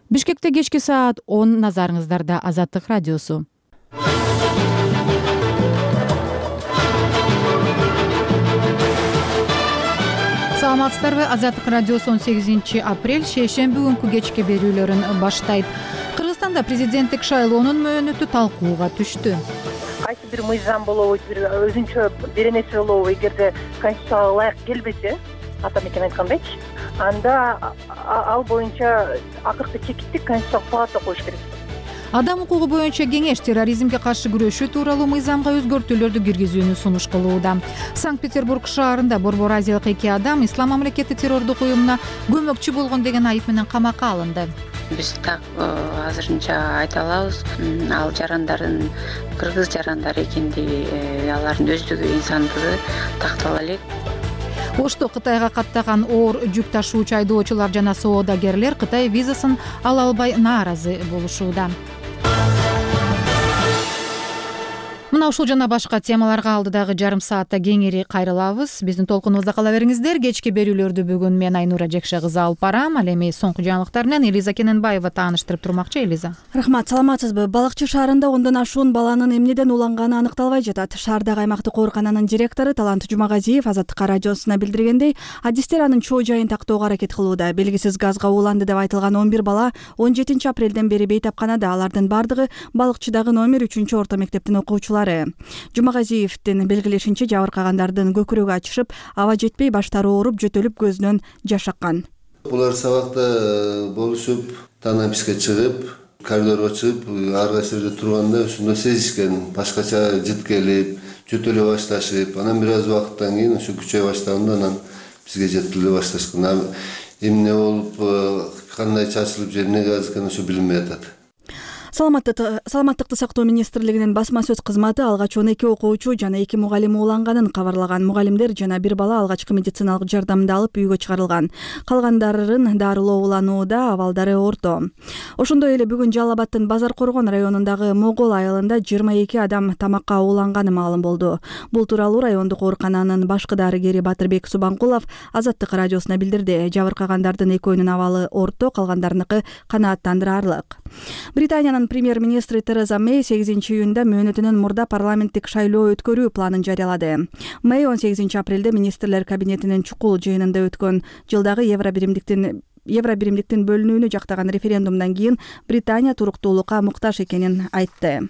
Бишкекте кечки саат 10 назарыңыздарда Азаттык радиосу. Саламатсыздарбы? Азаттык радиосу 18 апрель шейшемби күнкү кечки берүүлөрүн баштайт. Кыргызстанда президенттик шайлоонун мөөнөтү талкууга түштү. Кайсы бир мыйзам болобу, бир өзүнчө бир нерсе болобу, эгерде конституцияга ылайык келбесе, ата мекен айткандайчы, анда ал боюнча акыркы чекиттик конституциялык палата коюш керек. Адам укугу боюнча кеңеш терроризмге каршы күрөшүү тууралуу мыйзамга өзгөртүүлөрдү киргизүүнү сунуш кылууда. Санкт-Петербург шаарында Борбор Азиялык 2 адам Ислам мамлекети террордук уюмуна көмөкчү болгон деген айып менен камакка алынды. Биз так азырынча айта алабыз, ал жарандардын кыргыз жарандары экендиги, алардын өздүгү, инсандыгы тактала элек. Ошто Кытайга каттаган оор жүк ташуучу айдоочулар жана соодагерлер Кытай визасын ала албай нааразы болушууда. Мына ушул жана башка темаларга алдыдагы жарым саатта кеңири кайрылабыз. Биздин толкунубузда кала бериңиздер. Кечки берүүлөрдү бүгүн мен Айнура Жекше кызы алып барам. Ал эми соңку жаңылыктар менен Элиза Кененбаева тааныштырып турмакчы. Элиза. Рахмат, саламатсызбы? Балыкчы шаарында 10дон ашуун баланын эмнеден уланганы аныкталбай жатат. Шаардагы аймактык оорукананын директору Талант Жумагазиев Азаттык радиосуна билдиргендей, адистер анын чоо жайын тактоого аракет кылууда. Белгисиз газга ууланды деп айтылган 11 бала 17 апрелден бери бейтапканада. Алардын бардыгы Балыкчыдагы номер 3-орто мектептин окуучулары. Жумагазиевдин белгилешинче, жабыркагандардын көкүрөгү ачышып, аба жетпей баштары ооруп, жөтөлүп көзүнөн жаш аккан. Булар сабакта болушуп, танаписке чыгып, коридорго чыгып, ар кайсы жерде турганда ушундой сезишкен, башкача житкелип, жөтөлө башташып, анан бир аз убакыттан кийин ушу күчөй баштаганда анан бизге жеткиле башташкан. Эмне болуп, кандай чачылып же эмне газ экен ушу билинбей атат. Саламаттыкты сактоо министрлигинин басма сөз кызматы алгач 12 окуучу жана 2 мугалим ууланганын кабарлаган. Мугалимдер жана бир бала алгачкы медициналык жардамды алып үйгө чыгарылган. Калгандарын дарылоо уланууда, абалдары орто. Ошондой эле бүгүн Жалал Абадтын Базар Коргон районундагы Могол айылында 22 адам тамакка ууланганы маалым болду. Бул тууралуу райондук оорукананын башкы дарыгери Батырбек Субанкулов Азаттык радиосуна билдирди. Жабыркагандардын экөөнүн абалы орто, калгандарыныкы канааттандырарлык. Британиянын премьер-министри Тереза Мэй 8-июнда мөөнөтүнөн мурда парламенттик шайлоо өткөрүү планын жарыялады. Мэй 18 апрелде министрлер кабинетинин чукул жыйынында өткөн жылдагы евро биримдиктин бөлүнүүнү жактаган референдумдан кийин Британия туруктуулукка муктаж экенин айтты.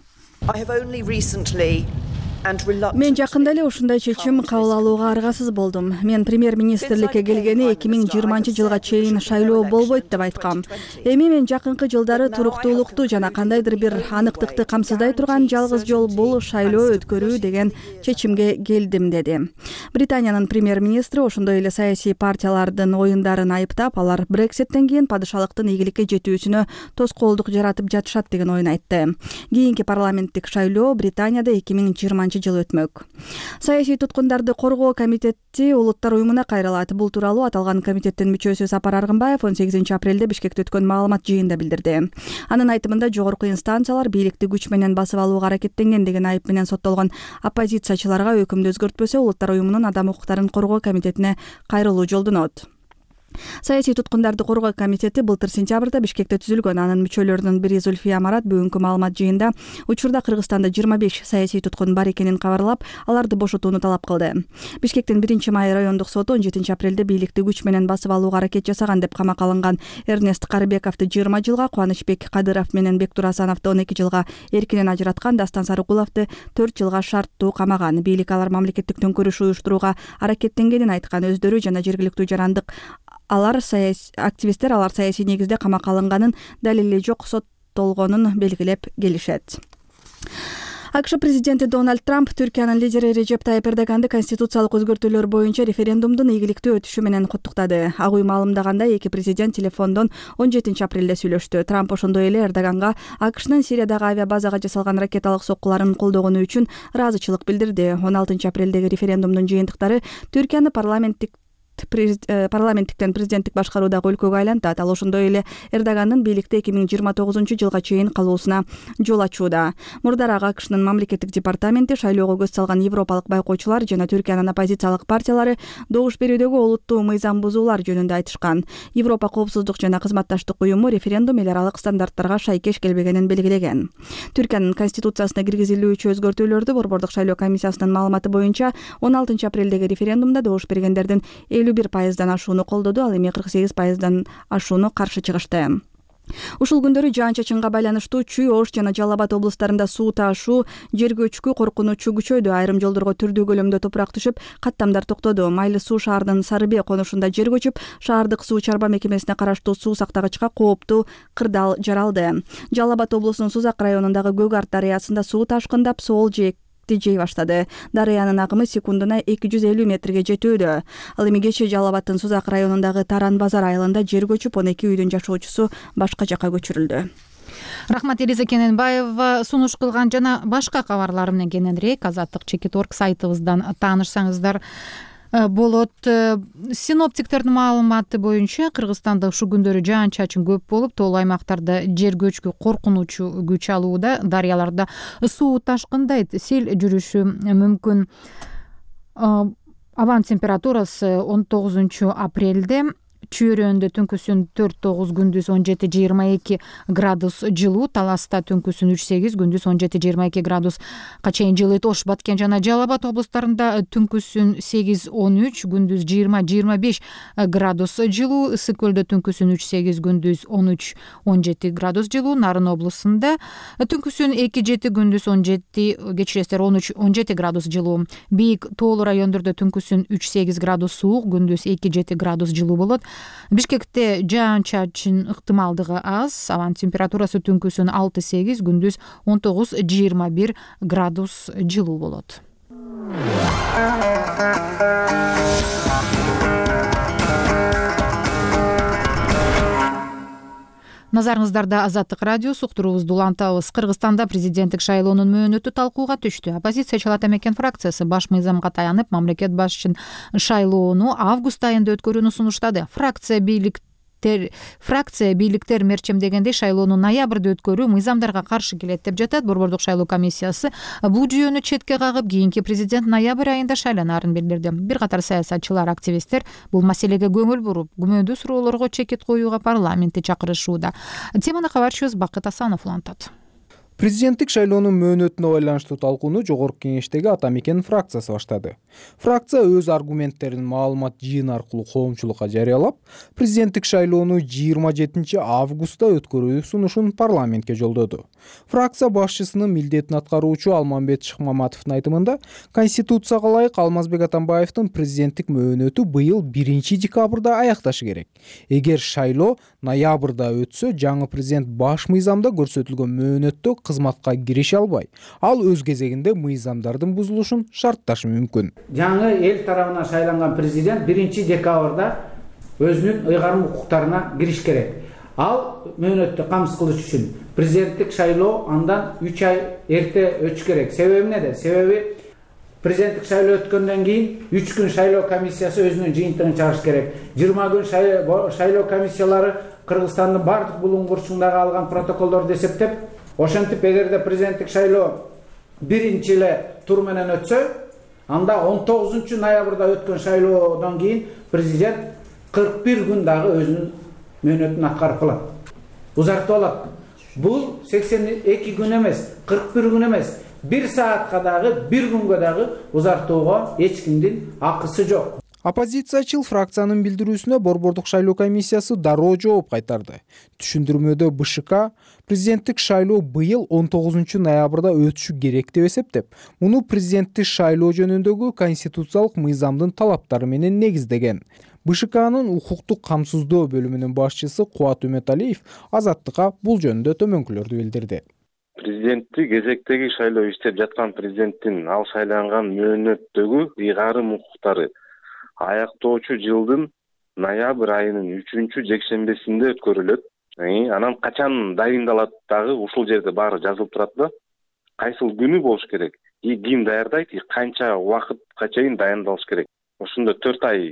Мен жакында эле ушундай чечим кабыл алууга аргасыз болдум. Мен премьер-министрликке келгени 2020 жылга чейин шайлоо болбойт деп айткам. Эми мен жакынкы жылдары туруктуулукту жана кандайдыр бир аныктыкты камсыздай турган жалгыз жол бул шайлоо өткөрүү деген чечимге келдим, деди. Британиянын премьер-министри ошондой эле саясий партиялардын оюндарын айыптап, алар Брекситтен кийин падышалыктын ийгиликке жетүүсүнө тоскоолдук жаратып жатышат деген оюн айтты. Кийинки парламенттик шайлоо Британияда 2020 жыл өтмөк. Саясий туткундарды коргоо комитети улуттар уюмуна кайрылат. Бул тууралуу аталган комитеттин мүчөсү Сапар Аргынбаев 18 апрелде Бишкекте өткөн маалымат жыйынында билдирди. Анын айтымында жогорку инстанциялар бийликти күч менен басып алууга аракеттенген деген айып менен соттолгон оппозициячыларга өкүмдү өзгөртпөсө, улуттар уюмунун адам укуктарын коргоо комитетине кайрылуу жолдонот. Саясий туткундарды коргоо комитети былтыр сентябрда Бишкекте түзүлгөн. Анын мүчөлөрүнүн бири Зульфия Марат бүгүнкү маалымат жыйында учурда Кыргызстанда 25 саясий туткун бар экенин кабарлап, аларды бошотууну талап кылды. Бишкектин 1-май райондук соту 17 апрелде бийликти күч менен басып алууга аракет жасаган деп камакка алынган Эрнест Карыбековду 20 жылга, Кубанычбек Кадыров менен Бектур Асановду 12 жылга эркинен ажыраткан, Дастан Сарыкуловду 4 жылга шарттуу камаган. Бийлик алар мамлекеттик төңкөрүш уюштурууга аракеттенгенин айткан. Өздөрү жана жергиликтүү жарандык активисттер алар саясий негизде камакка алынганын, далили жок соттолгонун белгилеп келишет. АКШ президенти Дональд Трамп Түркиянын лидери Режеп Тайып Эрдоганды конституциялык өзгөртүүлөр боюнча референдумдун ийгиликтүү өтүшү менен куттуктады. Ак үй маалымдагандай, эки президент телефондон 17 апрелде сүйлөштү. Трамп ошондой эле Эрдоганга АКШнын Сириядагы авиабазага жасалган ракеталык соккуларын колдогону үчүн ыраазычылык билдирди. 16 апрелдеги референдумдун жыйынтыктары Түркияны парламенттик парламенттиктен президенттик башкаруудагы өлкөгө айлантат. Ал ошондой эле Эрдогандын бийликте 2029-жылга чейин калуусуна жол ачууда. Мурдараак АКШнын мамлекеттик департаменти шайлоого көз салган европалык байкоочулар жана Түркиянын оппозициялык партиялары добуш берүүдөгү олуттуу мыйзам бузуулар жөнүндө айтышкан. Европа коопсуздук жана кызматташтык уюму референдум эл аралык стандарттарга шайкеш келбегенин белгилеген. Түркиянын конституциясына киргизилүүчү өзгөртүүлөрдү Борбордук шайлоо комиссиясынын маалыматы боюнча 16-апрелдеги референдумда добуш бергендердин 51%дан ашууну колдоду, ал эми 48%дан ашууну каршы чыгышты. Ушул күндөрү жаан-чачынга байланыштуу Чүй, Ош жана Жалал Абад облустарында суу ташуу, жер көчкү коркунучу күчөйдү. Айрым жолдорго түрдүү көлөмдө топурак түшүп, каттамдар токтоду. Майлы суу шаардын Сарыбе конушунда жер көчүп, шаардык суу чарба мекемесине караштуу суу сактагычка кооптуу кырдаал жаралды. Жалал Абад облусунун Сузак районундагы Көк Арт дарыясында суу ташкындап, сол жээкти жей баштады. Дарыянын агымы секундуна 250 метрге жетүүдө. Ал эми кечээ Жалал Абадтын Сузак районундагы Таран базар айылында жер көчүп, 12 үйдүн жашоочусу башка жакка көчүрүлдү. Рахмат, Элиза Кененбаева сунуш кылган жана башка кабарлар менен кененирээк Азаттык.org сайтыбыздан таанышсаңыздар болот. Синоптиктердин маалыматы боюнча Кыргызстанда ушул күндөрү жаан-чачын көп болуп, тоолуу аймактарда жер көчкү коркунучу күч алууда, дарыяларда суу ташкындайт, сел жүрүшү мүмкүн. Абан температурасы 19-апрелде Чүйрөндө түнкүсүн 4-9, күндүз 17-22 градус жылуу, Таласта түнкүсүн 3-8, күндүз 17-22 градуска чейин жылыйт. Ош, Баткен жана Жалал Абад облустарында түнкүсүн 8-13, күндүз 20-25 градус жылуу, Ысык көлдө түнкүсүн 3-8, күндүз 13-17 градус жылуу, Нарын облусунда түнкүсүн 2-7, күндүз 13-17 градус жылуу. Бийик тоолуу райондордо түнкүсүн 3-8 градус суук, күндүз 2-7 градус жылуу болот. Бишкекте жаан-чачын ыктымалдыгы аз, абан температурасы түнкүсүн 6-8, күндүз 19-21 градус жылуу болот. Назарыңыздарда Азаттык радиосу, уктуруубузду улантабыз. Кыргызстанда президенттик шайлоонун мөөнөтү талкууга түштү. Оппозициячыл Ата Мекен фракциясы баш мыйзамга таянып, мамлекет башчын шайлоону август айында өткөрүүнү сунуштады. Фракция бийликтер мерчемдегендей шайлоону ноябрда өткөрүү мыйзамдарга каршы келет деп жатат. Борбордук шайлоо комиссиясы бул жүйөнү четке кагып, кийинки президент ноябрь айында шайланаарын билдирди. Бир катар саясатчылар, активисттер бул маселеге көңүл буруп, күмөндүү суроолорго чекит коюуга парламентти чакырышууда. Теманы кабарчыбыз Бакыт Асанов улантат. Президенттик шайлоонун мөөнөтүнө байланыштуу талкууну Жогорку Кеңештеги Ата Мекен фракциясы баштады. Фракция өз аргументтерин маалымат жыйын аркылуу коомчулукка жарыялап, президенттик шайлоону 27 августта өткөрүү сунушун парламентке жолдоду. Фракция башчысынын милдетин аткаруучу Алмамбет Шыкмаматовдун айтымында, Конституцияга ылайык Алмазбек Атамбаевдин президенттик мөөнөтү быйыл 1 декабрда аякташы керек. Эгер шайлоо ноябрда өтсө, жаңы президент баш мыйзамда көрсөтүлгөн мөөнөттө кызматка кирише албай, ал өз кезегинде мыйзамдардын бузулушун шартташы мүмкүн. Жаңы эл тарабынан шайланган президент 1 декабрда өзүнүн ыйгарым укуктарына кириш керек. Ал мөөнөттү камсыз кылыш үчүн президенттик шайлоо андан 3 ай эрте өтүш керек. Себеби эмнеде? Себеби президенттик шайлоо өткөндөн кийин 3 күн шайлоо комиссиясы өзүнүн жыйынтыгын чыгарыш керек. 20 күн шайлоо комиссиялары Кыргызстандын бардык булуңгурчундагы алган протоколдорду эсептеп, ошентип эгерде президенттик шайлоо 1 тур менен өтсө, анда 19 ноябрда өткөн шайлоодон кийин президент 41 күн дагы өзүнүн мөөнөтүн аткарып калат. Узартып алат. Бул 82 күн эмес, 41 күн эмес, 1 саатка дагы, 1 күнгө дагы узартууга эч кимдин акысы жок. Оппозициячыл фракциянын билдирүүсүнө Борбордук шайлоо комиссиясы дароо жооп кайтарды. Түшүндүрмөдө БШК президенттик шайлоо быйыл 19 ноябрда өтүшү керек деп эсептеп, муну президенттик шайлоо жөнүндөгү конституциялык мыйзамдын талаптары менен негиздеген. БШКнын укуктук камсыздоо бөлүмүнүн башчысы Кубат Үмөталиев Азаттыкка бул жөнүндө төмөнкүлөрдү билдирди. Президенттик кезектеги шайлоо иштеп жаткан президенттин ал шайланган мөөнөттөгү ыйгарым укуктары аяктоочу жылдын ноябрь айынын 3-жекшембесинде өткөрүлөт. Анан качан дайындалат дагы ушул жерде баары жазылып турат да. Кайсыл күнү болуш керек, ким даярдайт, канча убакытка чейин дайындалыш керек. Ошондо 4 ай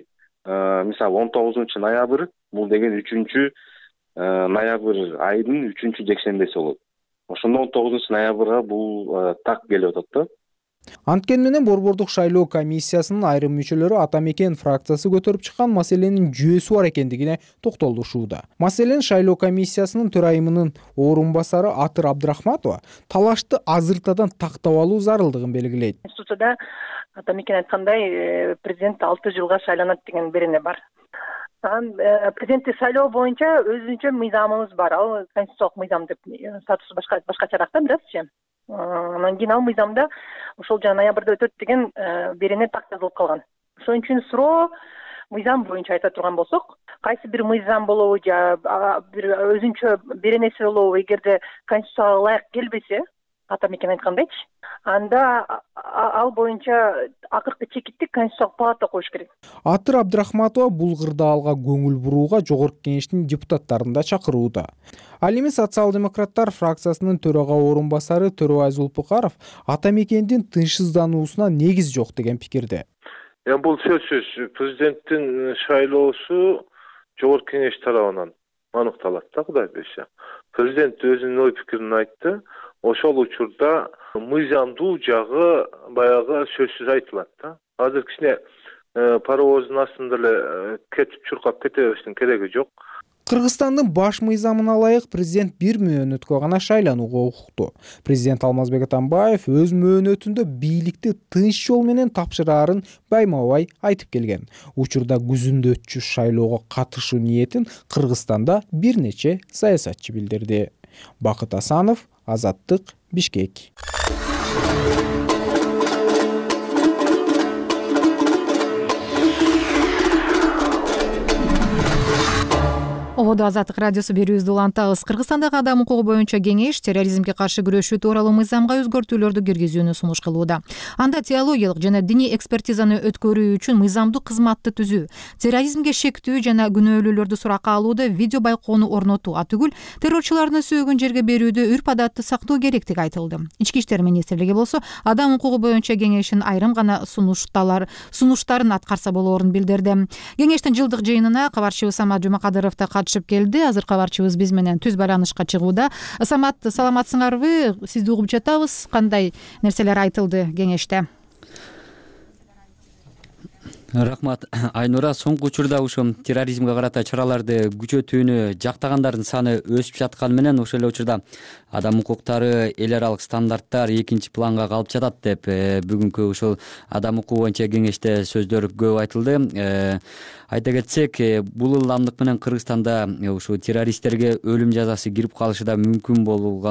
мисалы 19 ноябрь бул деген 3 ноябрь айынын 3 жекшембеси болот. Ошондо 19 ноябрга бул так келип атат да. Анткени менен Борбордук шайлоо комиссиясынын айрым мүчөлөрү ата мекен фракциясы көтөрүп чыккан маселенин жүйөсү бар экендигине токтолушууда. Маселен шайлоо комиссиясынын төрайымынын орун басары Атыр Абдрахматова талашты азыртадан тактап алуу зарылдыгын белгилейт. Конституцияда ата мекен айткандай президент 6 жылга шайланат деген берене бар. Президенттик шайлоо боюнча өзүнчө мыйзамыбыз бар. Ал конституциялык мыйзам деп статусу башкачараак да биразчы. Анан кийин ал мыйзамда ошол жана ноябрда өтөт деген берене так жазылып калган. Ошон үчүн суроо мыйзам боюнча айта турган болсок, кайсы бир мыйзам болобу же бир өзүнчө беренеси болобу, эгерде конституцияга ылайык келбесе, ата мекен айткандайчы, анда ал боюнча акыркы чекитти Конституциялык палата коюш керек. Атыр Абдрахматова бул кырдаалга көңүл бурууга Жогорку Кеңештин депутаттарын да чакырууда. Ал эми социал-демократтар фракциясынын төрага орун басары Төрөбай Зулпукаров ата мекендин тынчсыздануусуна негиз жок деген пикирде. Бул сөзсүз президенттин шайлоосу Жогорку Кеңеш тарабынан аныкталат да, Кудай берсе. Президент өзүнүн ой пикирин айтты. Ошол учурда мыйзамдуу жагы баягы сөзсүз айтылат да. Азыр кичине паровоздун астында эле кетип чуркап кете бериштин кереги жок. Кыргызстандын баш мыйзамына ылайык президент бир мөөнөткө гана шайланууга укуктуу. Президент Алмазбек Атамбаев өз мөөнөтүндө бийликти тынч жол менен тапшыраарын байма-бай айтып келген. Учурда күзүндө шайлоого катышуу ниетин Кыргызстанда бир нече саясатчы билдирди. Бакыт Асанов, Азаттык, Бишкек. Ободо Азаттык радиосу берүүбүздү улантабыз. Кыргызстандагы адам укугу боюнча кеңеш терроризмге каршы күрөшүү тууралуу мыйзамга өзгөртүүлөрдү киргизүүнү сунуш кылууда. Анда теологиялык жана диний экспертизаны өткөрүү үчүн мыйзамдуу кызматты түзүү, терроризмге шектүү жана күнөөлүүлөрдү суракка алууда видео байкоону орнотуу атүгүл террорчулардын сөөгүн жерге берүүдө үрп адатты сактоо керектиги айтылды. Ички иштер министрлиги болсо адам укугу боюнча кеңештин айрым гана сунуштарын аткарса болоорун билдирди. Кеңештин жылдык жыйынына кабарчыбыз Самат Жумакадыров да катышып келди. Азыр кабарчыбыз биз менен түз байланышка чыгууда. Самат, саламатсыңарбы? Сизди угуп жатабыз. Кандай нерселер айтылды кеңеште? Рахмат, Айнура. Соңку учурда ушул терроризмге карата чараларды күчөтүүнү жактагандардын саны өсүп жатканы менен ошол эле учурда адам укуктары, эл аралык стандарттар экинчи планга калып жатат деп бүгүнкү ушул адам укугу боюнча кеңеште сөздөр көп айтылды. Айта кетсек, бул ылдамдык менен Кыргызстанда ушул террористтерге өлүм жазасы кирип калышы да мүмкүн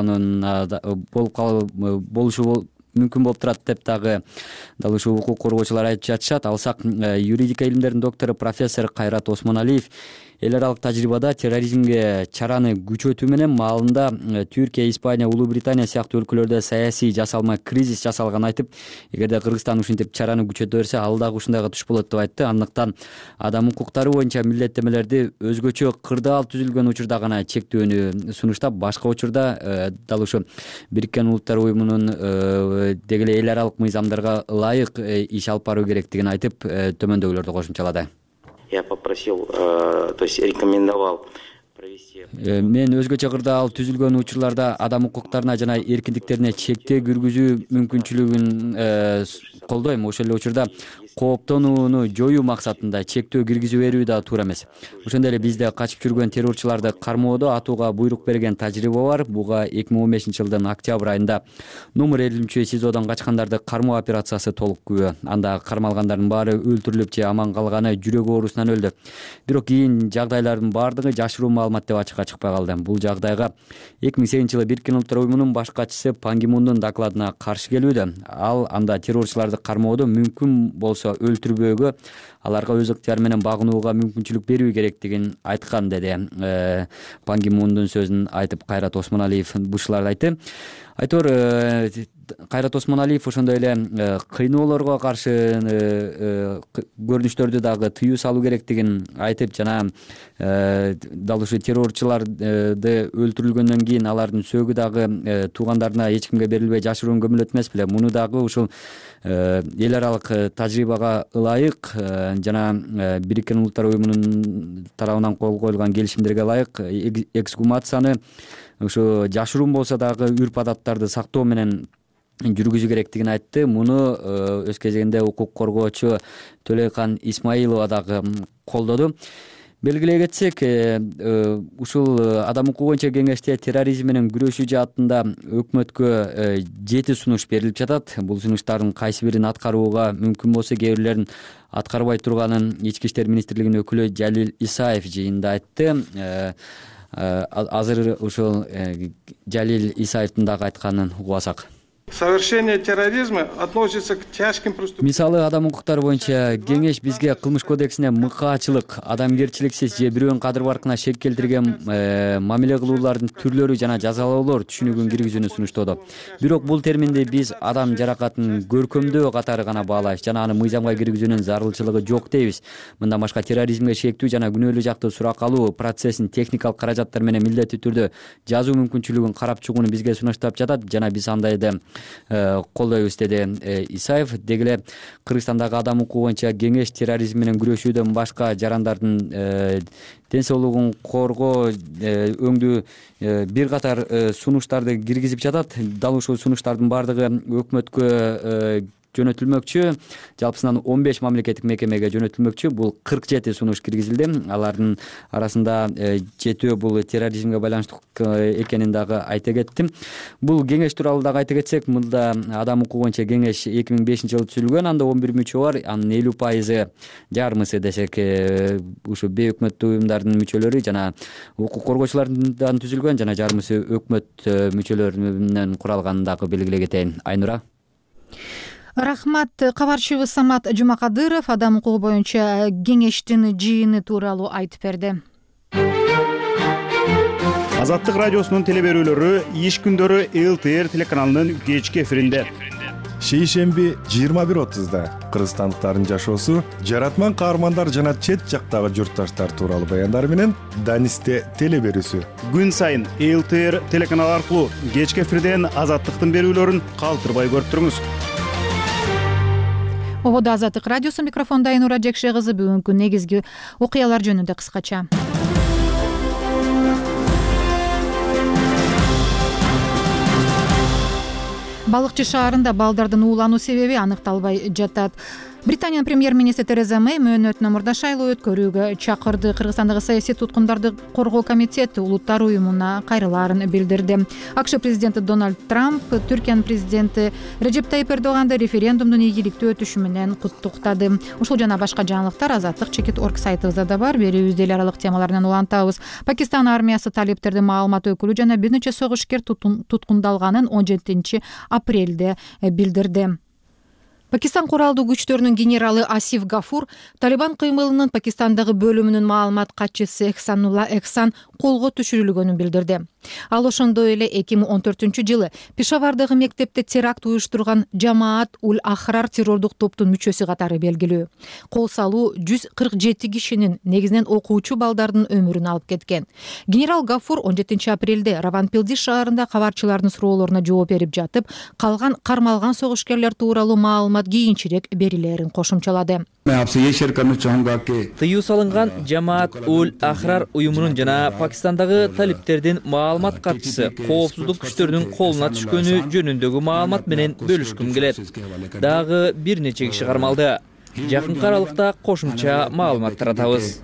болушу мүмкүн болуп турат деп дагы ушул укук коргоочулар айтып жатышат. Алсак, юридика илимдеринин доктору профессор Кайрат Осмоналиев эл аралык тажрыйбада терроризмге чараны күчөтүү менен маалында Түркия, Испания, Улуу Британия сыяктуу өлкөлөрдө саясий жасалма кризис жасалганын айтып, эгерде Кыргызстан ушинтип чараны күчөтө берсе, ал дагы ушундайга туш болот деп айтты. Андыктан адам укуктары боюнча милдеттемелерди өзгөчө кырдаал түзүлгөн учурда гана чектөөнү сунуштап, башка учурда дал ушу Бириккен Улуттар Уюмунун деги эле эл аралык мыйзамдарга ылайык иш алып баруу керектигин айтып, төмөндөгүлөрдү кошумчалады. Я попросил, то есть рекомендовал провести. Мен өзгөчө кырдаал түзүлгөн учурларда адам укуктарына жана эркиндиктерине чектөө киргизүү мүмкүнчүлүгүн колдойм. Ошол эле учурда кооптонууну жоюу максатында чектөө киргизип берүү да туура эмес. Ошондой эле бизде качып жүргөн террорчуларды кармоодо атууга буйрук берген тажрыйба бар. Буга 2015-жылдын октябрь айында номер 50 СИЗОдон качкандарды кармоо операциясы толук күбө. Анда кармалгандардын баары өлтүрүлүп же аман калганы жүрөк оорусунан өлдү. Бирок кийин жагдайлардын баардыгы жашыруу маалымат деп ачыкка чыкпай калды. Бул жагдайга 2008-жылы Бириккен Улуттар Уюмунун баш катчысы Пан Ги Мундун докладына каршы келүүдө. Ал анда террорчуларды кармоодо мүмкүн болсо өлтүрбөөгө, аларга өз ыктыяры менен багынууга мүмкүнчүлүк берүү керектигин айткан деди. Пан Ги Мундун сөзүн айтып Кайрат Осмоналиев бушуларды айтты. Айтор Кайрат Осмоналиев ошондой эле кыйноолорго каршы көрүнүштөрдү дагы тыюу салуу керектигин айтып, жана дал ушу террорчуларды өлтүрүлгөндөн кийин алардын сөөгү дагы туугандарына эч кимге берилбей жашыруун көмүлөт эмес беле. Муну дагы ушул эл аралык тажрыйбага ылайык жана Бириккен Улуттар уюмунун тарабынан кол коюлган келишимдерге ылайык эксгумацияны ушу жашыруун болсо дагы үрп адаттарды сактоо менен жүргүзүү керектигин айтты. Муну өз кезегинде укук коргоочу Төлөйкан Исмаилова дагы колдоду. Белгилей кетсек, ушул Адам укугу боюнча кеңеште терроризм менен күрөшүү жаатында өкмөткө 7 сунуш берилип жатат. Бул сунуштардын кайсы бирин аткарууга мүмкүн болсо, кээ бирлерин аткарбай турганын Ички иштер министрлигинин өкүлү Жалил Исаев жыйында айтты. Азыр ушул Жалил Исаевдин дагы айтканын угубасак. Совершение терроризма относится к тяжким преступлениям. Мисалы, адам укуктары боюнча кеңеш бизге кылмыш кодексине мыкаачылык, адамгерчиликсиз же бирөөнүн кадыр баркына шек келтирген мамиле кылуулардын түрлөрү жана жазалоолор түшүнүгүн киргизүүнү сунуштоодо. Бирок бул терминди биз адам жаракатын көркөмдөө катары гана баалайбыз жана аны мыйзамга киргизүүнүн зарылчылыгы жок дейбиз. Мындан башка терроризмге шектүү жана күнөөлүү жактуу сурак алуу процессин техникалык каражаттар менен милдеттүү түрдө жазуу мүмкүнчүлүгүн карап чыгууну бизге сунуштап жатат жана биз андайды колдойбуз, деди Исаев. Деги эле Кыргызстандагы адам укугу боюнча кеңеш терроризм менен күрөшүүдөн башка жарандардын ден соолугун коргоо өңдүү бир катар сунуштарды киргизип жатат. Дал ушул сунуштардын бардыгы өкмөткө жөнөтүлмөкчү. Жалпысынан 15 мамлекеттик мекемеге жөнөтүлмөкчү. Бул 47 сунуш киргизилди. Алардын арасында 7 бул терроризмге байланыштуу экенин дагы айта кеттим. Бул кеңеш тууралуу дагы айта кетсек, мында адам укугу боюнча кеңеш 2005-жылы түзүлгөн. Анда 11 мүчө бар. Анын 50% жарымысы десек ушу бейөкмөттүү уюмдардын мүчөлөрү жана укук коргоочулардан түзүлгөн, жана жарымысы өкмөт мүчөлөрүнөн куралганын дагы белгилей кетейин. Айнура. Рахмат. Кабарчыбыз Самат Жумакадыров адам укугу боюнча кеңештин жыйыны тууралуу айтып берди. Азаттык радиосунун теле берүүлөрү иш күндөрү ЛТР телеканалынын кечки эфиринде. Шейшемби 21:30-да кыргызстандыктардын жашоосу, жаратман каармандар жана чет жактагы журтташтар тууралуу баяндар менен Данисте теле берүүсү. Күн сайын ЛТР телеканалы аркылуу кечки эфирден Азаттыктын берүүлөрүн калтырбай көрүп туруңуз. Ободо Азаттык радиосу, микрофонда Айнура Жекше кызы. Бүгүнкү негизги окуялар жөнүндө кыскача. Балыкчы шаарында балдардын уулануу себеби аныкталбай жатат. Британиянын премьер-министри Тереза Мэй мөөнөтүнөн мурда шайлоо өткөрүүгө чакырды. Кыргызстандагы саясий туткундарды коргоо комитети Улуттар уюмуна кайрылаарын билдирди. АКШ президенти Дональд Трамп Түркиянын президенти Режеп Тайип Эрдоганды референдумдун ийгиликтүү өтүшү менен куттуктады. Ушул жана башка жаңылыктар Азаттык.org сайтыбызда да бар. Берүүбүздө эл аралык темалардан улантабыз. Пакистан армиясы талиптердин маалымат өкүлү жана бир нече согушкер туткундалганын 17 апрелде билдирди. Пакистан куралдуу күчтөрүнүн генералы Асиф Гафур Талибан кыймылынын Пакистандагы бөлүмүнүн маалымат катчысы Эхсанулла Эхсан колго түшүрүлгөнүн билдирди. Ал ошондой эле 2014-жылы Пешавардагы мектепте теракт уюштурган Жамаат Уль Ахрар террордук топтун мүчөсү катары белгилүү. Кол салуу 147 кишинин, негизинен окуучу балдардын өмүрүн алып кеткен. Генерал Гафур 17 апрелде Раванпилди шаарында кабарчылардын суроолоруна жооп берип жатып, калган кармалган согушкерлер тууралуу маалымат кийинчерээк берилерин кошумчалады. Тыюу салынган Жамаат Уль Ахрар уюмунун жана Пакистандагы талиптердин маалымат катчысы коопсуздук күчтөрүнүн колуна түшкөнү жөнүндөгү маалымат менен бөлүшкүм келет. Дагы бир нече киши кармалды. Жакынкы аралыкта кошумча маалымат таратабыз.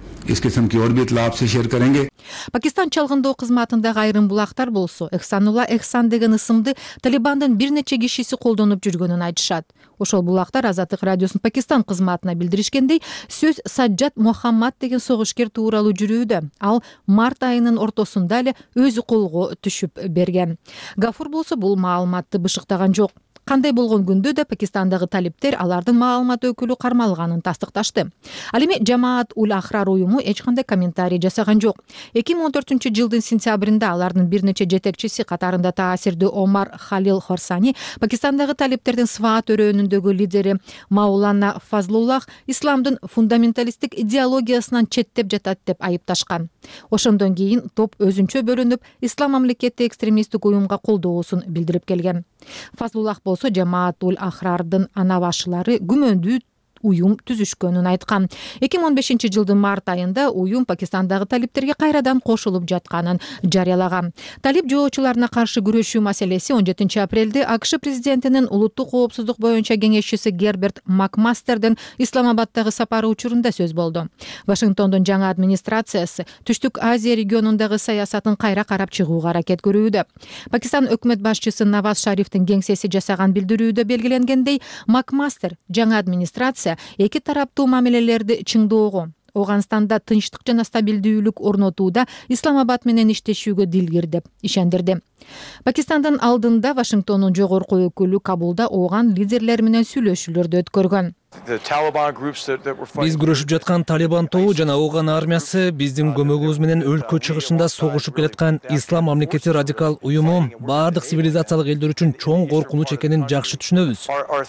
Пакистан чалгындоо кызматындагы айрым булактар болсо, Эхсанулла Эхсан деген ысымды Талибандын бир нече кишиси колдонуп жүргөнүн айтышат. Ошол булактар Азаттык радиосунун Пакистан кызматына билдиришкендей, сөз Саджат Мухаммад деген согушкер тууралуу жүрүүдө. Ал март айынын ортосунда эле өзү колго түшүп берген. Гафур болсо бул маалыматты бышыктаган жок. Кандай болгон күндө да Пакистандагы талиптер алардын маалымат өкүлү кармалганын тастыкташты. Ал эми Жамаат Уль Ахрар уюму эч кандай комментарий жасаган жок. 2014-жылдын сентябрында алардын бир нече жетекчиси катарында таасирдүү Омар Халил Хорсани Пакистандагы талиптердин Сваат өрөөнүндөгү лидери Маулана Фазлуллах исламдын фундаменталисттик идеологиясынан четтеп жатат деп айыпташкан. Ошондон кийин топ өзүнчө бөлүнүп, Ислам мамлекети экстремисттик уюмга колдоосун билдирип келген. Фазлуллах болсо Жамаат Уль Ахрардын ана башчылары күмөндүү уюм түзүшкөнүн айткан. 2015-жылдын март айында уюм Пакистандагы талиптерге кайрадан кошулуп жатканын жарыялаган. Талип жоочуларына каршы күрөшүү маселеси 17 апрелде АКШ президентинин улуттук коопсуздук боюнча кеңешчиси Герберт Макмастердин Исламабадтагы сапары учурунда сөз болду. Вашингтондун жаңы администрациясы Түштүк Азия регионундагы саясатын кайра карап чыгууга аракет көрүүдө. Пакистан өкмөт башчысы Наваз Шарифтин кеңсеси жасаган билдирүүдө белгиленгендей, Макмастер жаңы администрация эки тараптуу мамилелерди чыңдоого, Оганстанда тынчтык жана стабилдүүлүк орнотууда Исламабад менен иштешүүгө дилгир деп ишендирди. Пакистандын алдында Вашингтондун жогорку өкүлү Кабулда ооган лидерлер менен сүйлөшүүлөрдү өткөргөн. Биз күрөшүп жаткан Талибан тобу жана ооган армиясы биздин көмөгүбүз менен өлкө чыгышында согушуп келаткан Ислам мамлекети радикал уюму баардык цивилизациялык элдер үчүн чоң коркунуч экенин жакшы түшүнөбүз.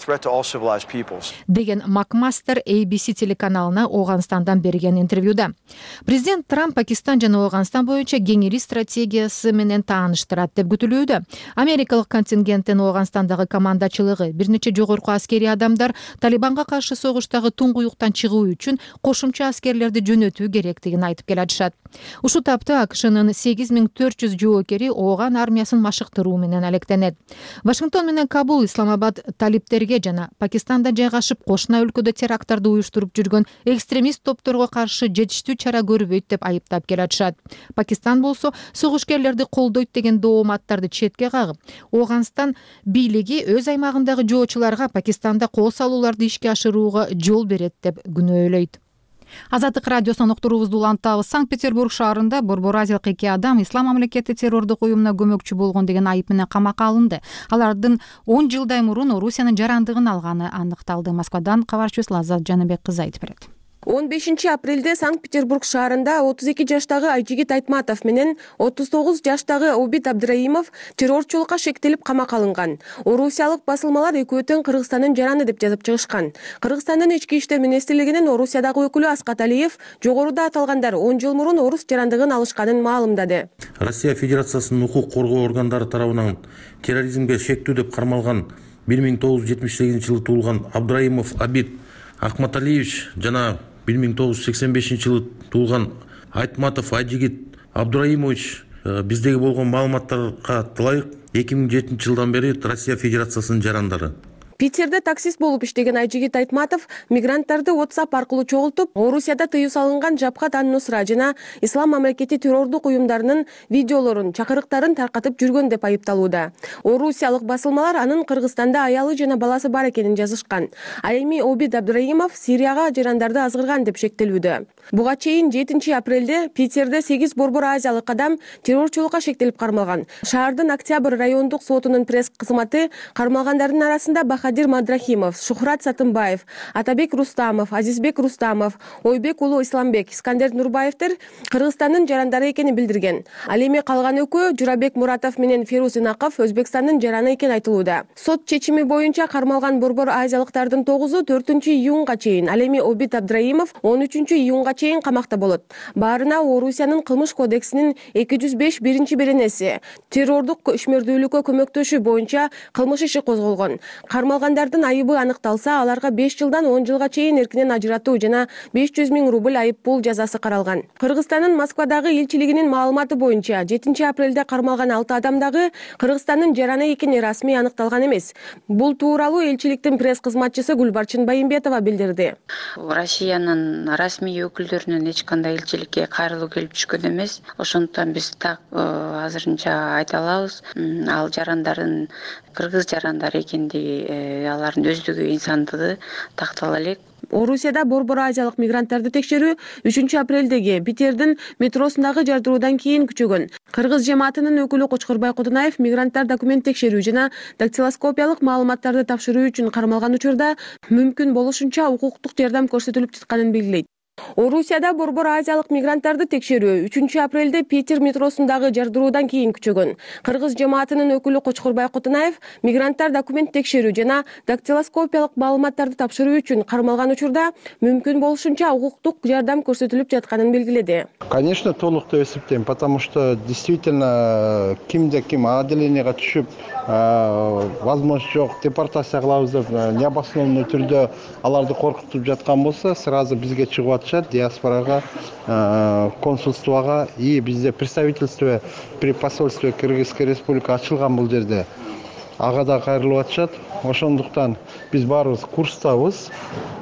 Деген Макмастер ABC телеканалына Оганстандан берген интервьюда. Президент Трамп Пакистан жана Оганстан боюнча кеңири стратегиясы менен тааныштырат деп күтүлүүдө. Америкалык контингенттин Оганстандагы командачылыгы, бир нече жогорку аскери адамдар Талибанга каршы согуштагы туңгуюктан чыгуу үчүн кошумча аскерлерди жөнөтүү керектигин айтып келатышат. Ушул тапта АКШнын 8400 жоокери ооган армиясын машыктыруу менен алектенет. Вашингтон менен Кабул Исламабад талиптерге жана Пакистанда жайгашып кошуна өлкөдө теракттарды уюштуруп жүргөн экстремист топторго каршы жетиштүү чара көрбөйт деп айыптап келатышат. Пакистан болсо согушкерлерди колдойт деген дооматтарды четке кагып, Оганстан бийлиги өз аймагындагы жоочуларга Пакистанда кол салууларды ишке ашырууга жол берет деп күнөөлөйт. Азаттык радиосунун уктуруубузду улантабыз. Санкт-Петербург шаарында борбор азиялык 2 адам Ислам мамлекети террордук уюмуна көмөкчү болгон деген айып менен камакка алынды. Алардын 10 жылдай мурун Орусиянын жарандыгын алганы аныкталды. Москвадан кабарчыбыз Лаззат Жаныбек кызы айтып берет. 15 апрелде Санкт-Петербург шаарында 32 жаштагы Айжигит Айтматов менен 39 жаштагы Обид Абдраимов террорчулукка шектелип камакка алынган. Орусиялык басылмалар экөөтөн Кыргызстандын жараны деп жазып чыгышкан. Кыргызстандын ички иштер министрлигинин Орусиядагы өкүлү Аскат Алиев жогоруда аталгандар 10 жыл мурун орус жарандыгын алышканын маалымдады. Россия Федерациясынын укук коргоо органдары тарабынан терроризмге шектүү деп кармалган 1978 жылы туулган Абдраимов Обид Ахматалиевич жана 1985 жылы туулган Айтматов Айжигит Абдраимович биздеги болгон маалыматтарга ылайык 2007 жылдан бери Россия Федерациясынын жарандары. Питерде таксист болуп иштеген Айжигит Айтматов мигранттарды WhatsApp аркылуу чогултуп, Орусияда тыюу салынган Жабхат ан-Нусра жана Ислам мамлекети террордук уюмдарынын видеолорун, чакырыктарын таркатып жүргөн деп айыпталууда. Орусиялык басылмалар анын Кыргызстанда аялы жана баласы бар экенин жазышкан. Ал эми Обид Абдраимов Сирияга жарандарды азгырган деп шектелүүдө. Буга чейин 7 апрелде Питерде 8 борбор азиялык адам террорчулукка шектелип кармалган. Шаардын Октябрь райондук сотунун пресс кызматы кармалгандардын арасында Бахадир Мадрахимов, Шухрат Сатымбаев, Атабек Рустамов, Азизбек Рустамов, Ойбек улуу Исламбек, Искандер Нурбаевдер Кыргызстандын жарандары экенин билдирген. Ал эми калган экөө Журабек Муратов менен Феруз Инаков Өзбекстандын жараны экени айтылууда. Сот чечими боюнча кармалган борбор азиялыктардын 9-у 4-июнга чейин, ал эми Обид Абдраимов 13-июнга чейин камакта болот. Баарына Орусиянын кылмыш кодексинин 205 биринчи беренеси террордук ишмердүүлүккө көмөктөшүү боюнча кылмыш иши козголгон. Кармалгандардын айыбы аныкталса, аларга 5 жылдан 10 жылга чейин эркинен ажыратуу жана 500 000 рубль айып пул жазасы каралган. Кыргызстандын Москвадагы элчилигинин маалыматы боюнча 7 апрелде кармалган 6 адамдагы Кыргызстандын жараны экени расмий аныкталган эмес. Бул тууралуу элчиликтин пресс кызматчысы Гүлбарчын Байымбетова билдирди. Россиянын расмий өкүлдөрүнүн эч кандай элчиликке кайрылуу келип түшкөн эмес. Ошондуктан биз так азырынча айта алабыз, ал жарандардын кыргыз жарандары экендиги алардын өздүгү инсандыгы тактала элек. Орусияда Борбор Азиялык мигранттарды текшерүү 3-апрелдеги Питердин метросундагы жардыруудан кийин күчөгөн. Кыргыз жамаатынын өкүлү Кочкорбай Кудунаев мигранттар документ текшерүү жана дактилоскопиялык маалыматтарды тапшыруу үчүн кармалган учурда мүмкүн болушунча укуктук жардам көрсөтүлүп жатканын белгилейт. Орусияда Борбор Азиялык мигранттарды текшерүү 3-апрелде Питер метросундагы жардыруудан кийин күчөгөн. Кыргыз жамаатынын өкүлү Кочкорбай Кудунаев мигранттар документ текшерүү жана дактилоскопиялык маалыматтарды тапшыруу үчүн кармалган учурда мүмкүн болушунча укуктук жардам көрсөтүлүп жатканын белгиледи. Конечно, толук деп эсептейм, потому что действительно кимде ким отделениеге түшүп, возможность жок, депортация кылабыз деп необоснованный түрдө аларды коркутуп жаткан болсо, сразу бизге чыгып атышат, диаспорага, консульствого и бизде представительство при посольстве Кыргызской республика ачылган бул жерде. Ага да кайрылып атышат. Ошондуктан биз баарыбыз курстабыз,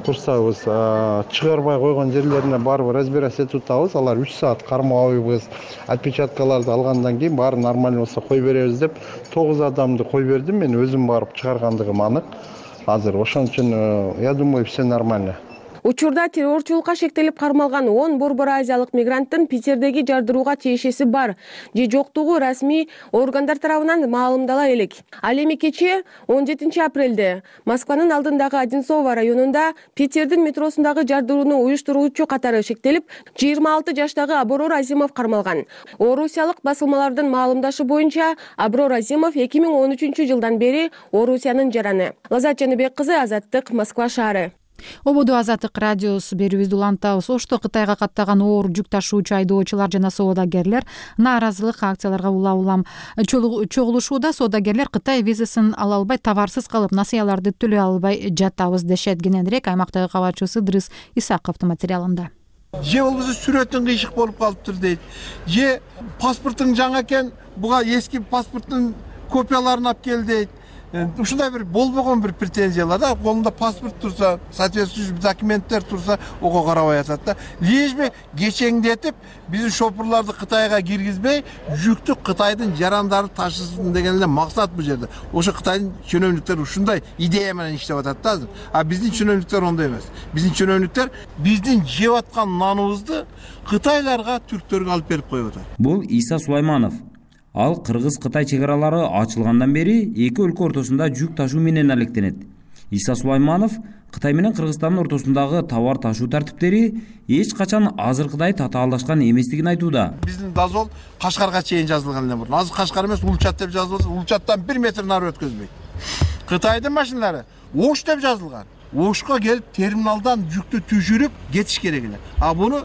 чыгарбай койгон жерлерине барып разбираться этип атабыз. Алар 3 саат кармабайбыз. Отпечаткаларды алгандан кийин баары нормально болсо кой беребиз деп 9 адамды кой бердим. Мен өзүм барып чыгаргандыгым анык. Азыр ошон үчүн я думаю, все нормально. Учурда террорчулукка шектелип кармалган 10 Борбор Азиялык мигранттын Питердеги жардырууга тиешеси бар же жоктугу расмий органдар тарабынан маалымдала элек. Ал эми кечээ 17-апрелде Москванын алдындагы Одинцово районунда Питердин метросундагы жардырууну уюштуруучу катары шектелип 26 жаштагы Аброр Азимов кармалган. Орусиялык басылмалардын маалымдашы боюнча Аброр Азимов 2013-жылдан бери Орусиянын жараны. Лазат Жаныбек кызы, Азаттык, Москва шаары. Ободо Азаттык радиосу берүүбүздү улантабыз. Ошто Кытайга каттаган оор жүк ташуучу айдоочулар жана соодагерлер нааразылык акцияларга улам чогулушууда. Соодагерлер Кытай визасын ала албай, товарсыз калып, насыяларды төлөй албай жатабыз дешет. Кененирээк аймактагы кабарчыбыз Идрис Исаковдун материалында. Же болбосо сүрөтүң кыйшык болуп калыптыр дейт. Же паспортуң жаңы экен, буга эски паспорттун копияларын алып кел дейт. Ушундай бир болбогон бир претензиялар да, колунда паспорт турса, соответствующий документтер турса, ого карабай атат да. Лишь бы кечеңдетип, биздин шопурларды Кытайга киргизбей, жүктү Кытайдын жарандары ташысын деген эле максат бул жерде. Ошо Кытайдын чөнөмдүктөр ушундай идея менен иштеп атат да. А биздин чөнөмдүктөр ондой эмес. Биздин чөнөмдүктөр биздин жеп аткан наныбызды Кытайларга, түрктөргө алып берип коюп атат. Бул Иса Сулайманов. Ал Кыргыз-Кытай чегаралары ачылгандан бери эки өлкө ортосунда жүк ташуу менен алектенет. Иса Сулайманов Кытай менен Кыргызстандын ортосундагы товар ташуу тартиптери эч качан азыркыдай татаалдашкан эместигин айтууда. Биздин дозол Кашкарга чейин жазылган эле мурун. Азыр Кашкар эмес, Улчат деп жазылса, Улчаттан 1 метр нары өткөзбөйт. Кытайдын машиналары Ош деп жазылган. Ошко келип терминалдан жүктү түшүрүп кетиш керек эле. А буну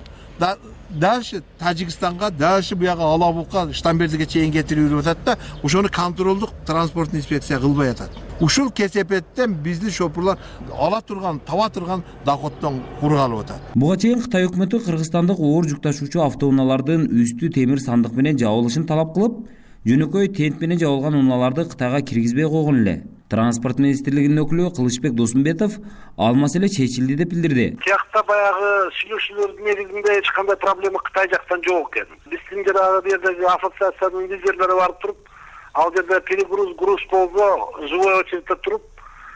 дальше Тажикстанга, дальше буяга Алабукка, Штамбердиге чейин кетирип атат да, ошону контролдук транспорттун инспекция кылбай атат. Ушул кесепеттен биздин шопурлар ала турган, таба турган доходдон кур калып атат. Буга чейин Кытай өкмөтү кыргызстандык оор жүк ташуучу автоунаалардын үстү темир сандык менен жабылышын талап кылып, жөнөкөй тент менен жабылган унааларды Кытайга киргизбей койгон эле. Транспорт министрлигинин өкүлү Кылычбек Досумбетов ал маселе чечилди деп билдирди. Тиякта баягы сүйлөшүүлөрдүн негизинде эч кандай проблема Кытай жактан жок экен. Биздин жанагы бу жердеги ассоциациянын лидерлери барып туруп, ал жерде перегруз, груз болсо, живой очередьте туруп,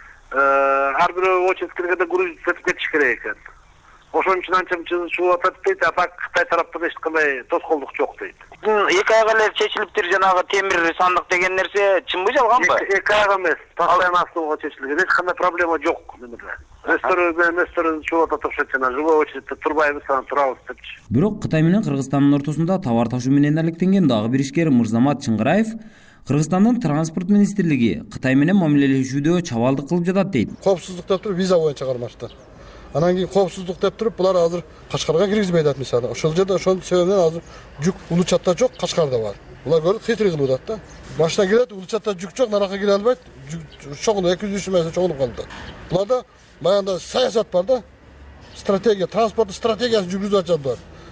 ар бир очередь киргенде груз сатып кетиш керек экен. Ошон үчүн анча чыгып атат дейт, а так Кытай тараптан эч кандай тоскоолдук жок дейт. Эки айга эле чечилиптир жанагы темир сандык деген нерсе чынбы жалганбы? Эки айга эмес, постоянно астыга чечилген. Эч кандай проблема жок немеде. Ресторан чыгып атат окшойт жана живой очередьте турбайбыз, турабыз депчи. Бирок Кытай менен Кыргызстандын ортосунда товар ташуу менен алектенген дагы бир ишкер Мырзамат Чыңгыраев Кыргызстандын транспорт министрлиги Кытай менен мамилелешүүдө чабалдык кылып жатат дейт. Коопсуздук деп туруп виза боюнча кармашты. Анан кийин коопсуздук деп туруп булар азыр Кашкарга киргизбей атат мисалы. Ошол жерде ошол себептен азыр жүк Улучатта жок, Кашкарда бар. Булар көрүп хитрый кылып атат да. Машина келет, Улучатта жүк жок, наракка кире албайт. Чоңуну 200 метр чоңуп калды. Буларда баягында саясат бар да. Стратегия, транспорттун стратегиясын жүргүзүп атышат булар.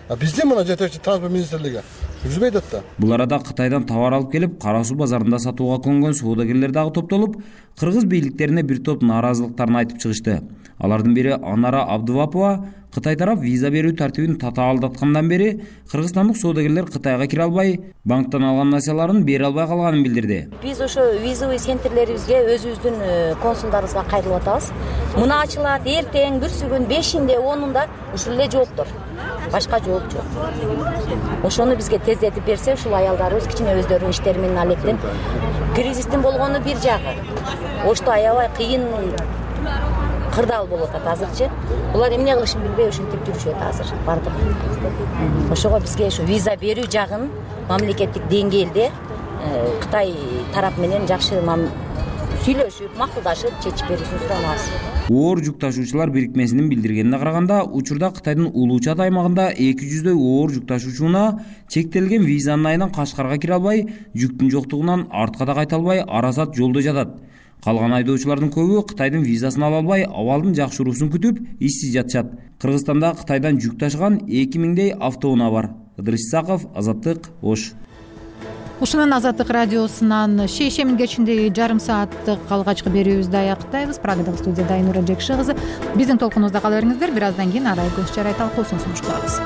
биздин мына жетекчи транспорт министрлиги жүргүзбөй атат да. Бул арада Кытайдан товар алып келип, Кара Суу базарында сатууга көнгөн соодагерлер дагы топтолуп, кыргыз бийликтерине бир топ нааразылыктарын айтып чыгышты. Алардын бири Анара Абдывапова Кытай тарап виза берүү тартибин татаалдаткандан бери кыргызстандык соодагерлер Кытайга кире албай, банктан алган насыяларын бере албай калганын билдирди. Биз ошо визовый центрлерибизге өзүбүздүн консулдарыбызга кайрылып атабыз. Мына ачылат эртең, бүрсүгүн 5-inde, 10-unda ушул эле жооптор. Башка жооп жок. Ошону бизге тездетип берсе, ушул аялдарыбыз кичине өздөрүнүн иштери менен алектен. Кризистин болгону бир жагы. Ошто аябай кыйын кырдаал болуп атат азырчы. Булар эмне кылышын билбей ушинтип жүрүшөт азыр бардык. Ошого бизге ушу виза берүү жагын мамлекеттик деңгээлде Кытай тарап менен жакшы сүйлөшүп, макулдашып чечип берүүсүн суранабыз. Оор жүк ташуучулар бирикмесинин билдиргенине караганда, учурда Кытайдын Улуучат аймагында 200дөй оор жүк ташуучуна чектелген визанын айынан Кашкарга кире албай, жүктүн жоктугунан артка да кайта албай, арасат жолдо жатат. Калган айдоочулардын көбү Кытайдын визасын ала албай, абалдын жакшыруусун күтүп, иссиз жатышат. Кыргызстанда Кытайдан жүк ташыган 2000дей автоунаа бар. Ыдырыс Исаков, Азаттык, Ош. Ушунун Азаттык радиосунан шейшемин кечиндеги жарым сааттык алгачкы берүүбүздү аяктайбыз. Прагадагы студияда Айнура Жекши кызы. Биздин толкунубузда кала бериңиздер. Бир аздан кийин Арай көз чарай талкуусун сунуш кылабыз.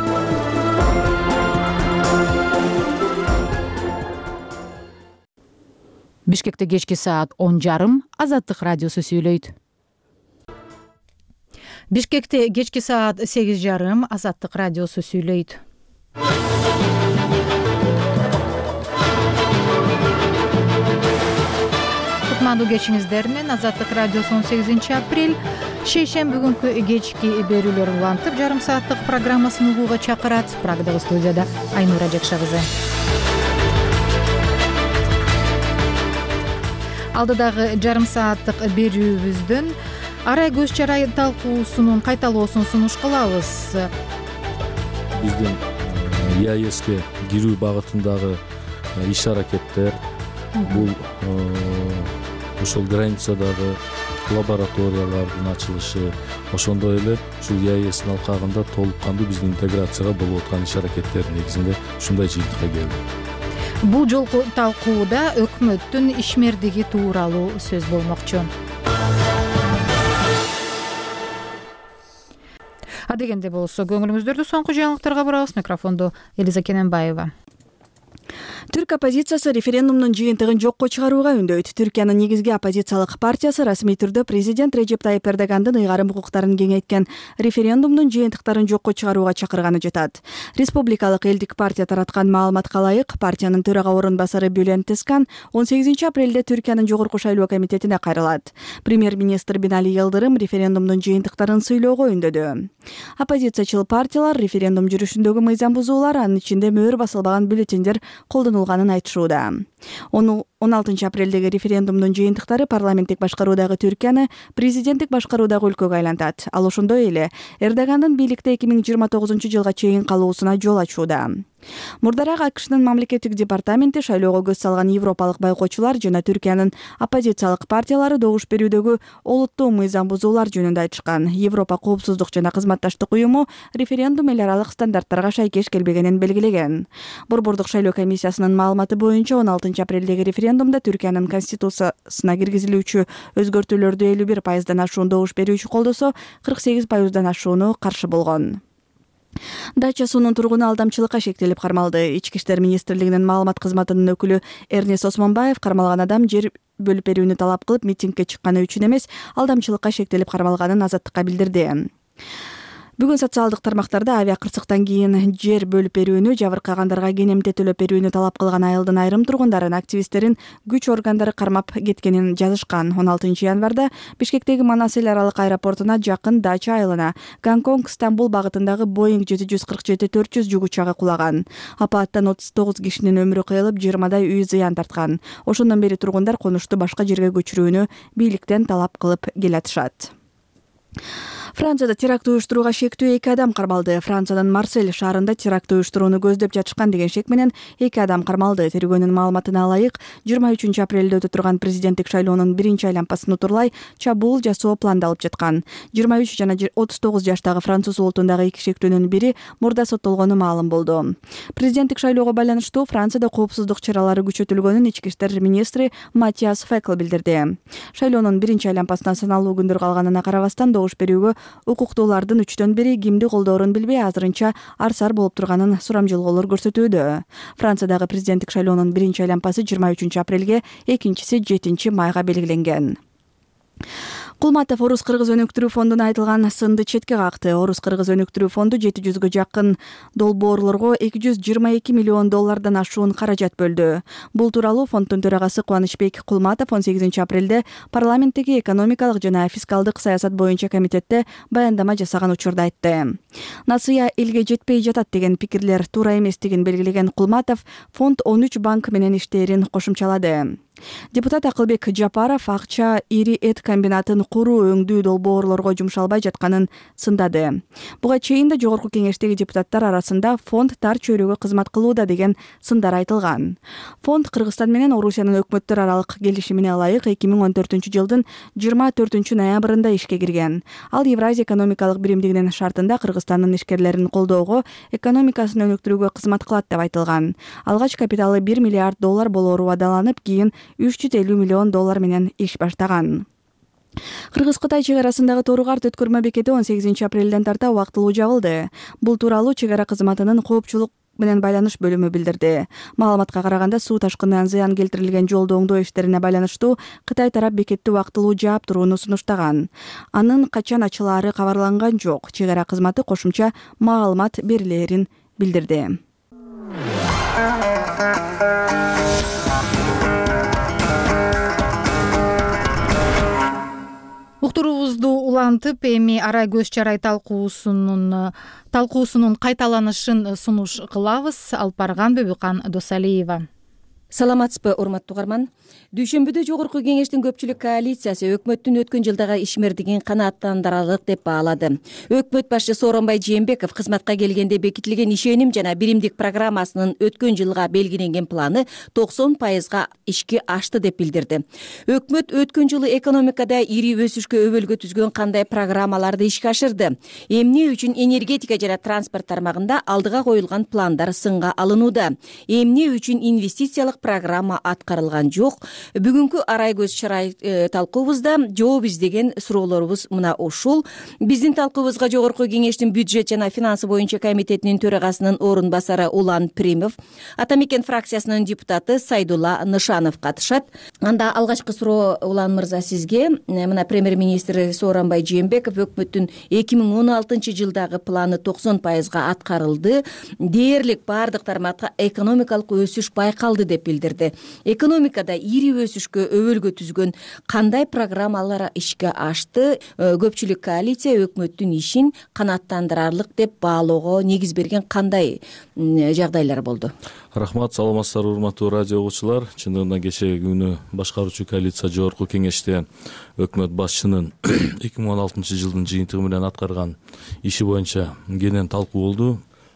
Бишкекте кечки саат 10:30 Азаттык радиосу сүйлөйт. Бишкекте кечки саат 8:30 Азаттык радиосу сүйлөйт. Кутмандуу кечиңиздер менен Азаттык радиосу 18-апрель шейшемби күнкү кечки берүүлөр улантып, жарым сааттык программасын угууга чакырат. Прагадагы студияда Айнура Жекши кызы. Алдыдагы жарым сааттык берүүбүздүн Арай көз чарай талкуусунун кайталоосун сунуш кылабыз. Биздин ЕАЭСке кирүү багытындагы иш-аракеттер, бул ошол границадагы лабораториялардын ачылышы, ошондой эле ушул ЕАЭСтин алкагында толук кандуу биздин интеграцияга болуп аткан иш-аракеттер негизинде ушундай жыйынтыкка келди. Бул жолку талкууда өкмөттүн ишмердиги тууралуу сөз болмокчу. Адегенде болсо көңүлүңүздөрдү соңку жаңылыктарга бурабыз. Микрофондо Элиза Кененбаева. Түрк оппозициясы референдумдун жыйынтыгын жокко чыгарууга үндөйт. Түркиянын негизги оппозициялык партиясы расмий түрдө президент Режеп Тайип Эрдогандын ыйгарым укуктарын кеңейткен референдумдун жыйынтыктарын жокко чыгарууга чакырганы жатат. Республикалык элдик партия тараткан маалыматка ылайык, партиянын төрага орун басары Бюлент Тескан 18-апрелде Түркиянын жогорку шайлоо комитетине кайрылат. Премьер-министр Бинали Йылдырым референдумдун жыйынтыктарын сүйлөөгө үндөдү. Оппозициячыл партиялар референдум жүрүшүндөгү мыйзам бузуулар, анын ичинде мөөр басылбаган бюллетендер колдонулганын айтышууда. 16-апрелдеги референдумдун жыйынтыктары парламенттик башкаруудагы Түркияны президенттик башкаруудагы өлкөгө айлантат. Ал ошондой эле Эрдогандын бийликте 2029-жылга чейин калуусуна жол ачууда. Мурдараак АКШнын мамлекеттик департаменти шайлоого көз салган европалык байкоочулар жана Түркиянын оппозициялык партиялары добуш берүүдөгү олуттуу мыйзам бузуулар жөнүндө айтышкан. Европа коопсуздук жана кызматташтык уюму референдум эл аралык стандарттарга шайкеш келбегенин белгилеген. Борбордук шайлоо комиссиясынын маалыматы боюнча 16-апрелдеги референдумда Түркиянын конституциясына киргизилүүчү өзгөртүүлөрдү 51%дан ашуун добуш берүүчү колдосо, 48%дан ашууну каршы болгон. Дача суунун тургуну алдамчылыкка шектелип кармалды. Ички иштер министрлигинин маалымат кызматынын өкүлү Эрнест Осмонбаев кармалган адам жер бөлүп берүүнү талап кылып митингге чыкканы үчүн эмес, алдамчылыкка шектелип кармалганын Азаттыкка билдирди. Бүгүн социалдык тармактарда авиа кырсыктан кийин жер бөлүп берүүнү, жабыркагандарга кенемте төлөп берүүнү талап кылган айылдын айрым тургундарын активисттерин күч органдары кармап кеткенин жазышкан. 16-январда Бишкектеги Манас эл аралык аэропортуна жакын Дача айылына Гонконг-Стамбул багытындагы Boeing 747-400 жүк учагы кулаган. Апаттан 39 кишинин өмүрү кыйылып, 20дай үй зыян тарткан. Ошондон бери тургундар конушту башка жерге көчүрүүнү бийликтен талап кылып келатышат. Францияда теракт уюштурууга шектүү 2 адам кармалды. Франциянын Марсель шаарында теракт уюштурууну көздөп жатышкан деген шек менен 2 адам кармалды. Тергөөнүн маалыматына ылайык, 23 апрелде өтө турган президенттик шайлоонун биринчи айланпасын утурлай чабуул жасоо пландалып жаткан. 23 жана 39 жаштагы француз улутундагы 2 шектүүнүн бири мурда соттолгону маалым болду. Президенттик шайлоого байланыштуу Францияда коопсуздук чаралары күчөтүлгөнүн ички иштер министри Матиас Фекл билдирди. Шайлоонун биринчи айланпасына саналуу күндөр калганына карабастан добуш берүүгө укуктуулардын 3төн бири кимди колдоорун билбей азырынча арсар болуп турганын сурамжылоолор көрсөтүүдө. Франциядагы президенттик шайлоонун биринчи айланпасы 23 апрелге, экинчиси 7 майга белгиленген. Кулматов Орус-Кыргыз өнүктүрүү фондуна айтылган сынды четке какты. Орус-Кыргыз өнүктүрүү фонду 700гө жакын долбоорлорго 222 миллион доллардан ашуун каражат бөлдү. Бул тууралуу фонддун төрагасы Кубанычбек Кулматов 18 апрелде парламенттеги экономикалык жана фискалдык саясат боюнча комитетте баяндама жасаган учурда айтты. Насыя элге жетпей жатат деген пикирлер туура эместигин белгилеген Кулматов фонд 13 банк менен иштээрин кошумчалады. Депутат Акылбек Жапаров акча ири эт комбинатын куруу өңдүү долбоорлорго жумшалбай жатканын сындады. Буга чейин да жогорку кеңештеги депутаттар арасында фонд тар чөйрөгө кызмат кылууда деген сындар айтылган. Фонд Кыргызстан менен Орусиянын өкмөттөр аралык келишимине ылайык 2014 жылдын 24 ноябрында ишке кирген. Ал Евразия экономикалык биримдигинин шартында Кыргызстандын ишкерлерин колдоого, экономикасын өнүктүрүүгө кызмат кылат деп айтылган. Алгач капиталы 1 миллиард доллар болоору убадаланып, кийин 350 миллион доллар менен иш баштаган. Кыргыз-Кытай чек арасындагы Торугарт өткөрмө бекети 18 апрелден тарта убактылуу жабылды. Бул тууралуу чек ара кызматынын коопчулук менен байланыш бөлүмү билдирди. Маалыматка караганда, суу ташкынынан зыян келтирилген жолду оңдоо иштерине байланыштуу Кытай тарап бекетти убактылуу жаап турууну сунуштаган. Анын качан ачылаары кабарланган жок. Чек ара кызматы кошумча маалымат берилерин билдирди. Уктуруубузду улантып, эми арай көз чарай талкуусунун кайталанышын сунуш кылабыз. Алып барган Бөбүкан Досалиева. Саламатсызбы, урматтуу угарман. Дүйшөмбүдө жогорку кеңештин көпчүлүк коалициясы өкмөттүн өткөн жылдагы ишмердигин канааттандырарлык деп баалады. Өкмөт башчысы Сооронбай Жээнбеков кызматка келгенде бекитилген ишеним жана биримдик программасынын өткөн жылга белгиленген планы 90%га ишке ашты деп билдирди. Өкмөт өткөн жылы экономикада ири өсүшкө өбөлгө түзгөн кандай программаларды ишке ашырды? Эмне үчүн энергетика жана транспорт тармагында алдыга коюлган пландар сынга алынууда? Эмне үчүн инвестициялык программа аткарылган жок? Бүгүнкү арай көз чарай талкуубузда жооп издеген суроолорубуз мына ушул. Биздин талкуубузга жогорку кеңештин бюджет жана финансы боюнча комитетинин төрагасынын орун басары Улан Примов, Атамекен фракциясынын депутаты Сайдулла Нышанов катышат. Анда алгачкы суроо, Улан мырза, сизге. Мына премьер-министр Сооронбай Жээнбеков өкмөттүн 2016 жылдагы планы 90%га аткарылды. Дээрлик бардык тармакта экономикалык өсүш байкалды деп билдирди. Экономикада ири өсүшкө өбөлгө түзгөн кандай программалар ишке ашты? Көпчүлүк коалиция өкмөттүн ишин канааттандырарлык деп баалоого негиз берген кандай жагдайлар болду? Рахмат, саламатсыздарбы урматтуу радио угуучулар. Чындыгында кечеги күнү башкаруучу коалиция жогорку кеңеште өкмөт башчынын 2016 жылдын жыйынтыгы менен аткарган иши боюнча кенен талкуу болду.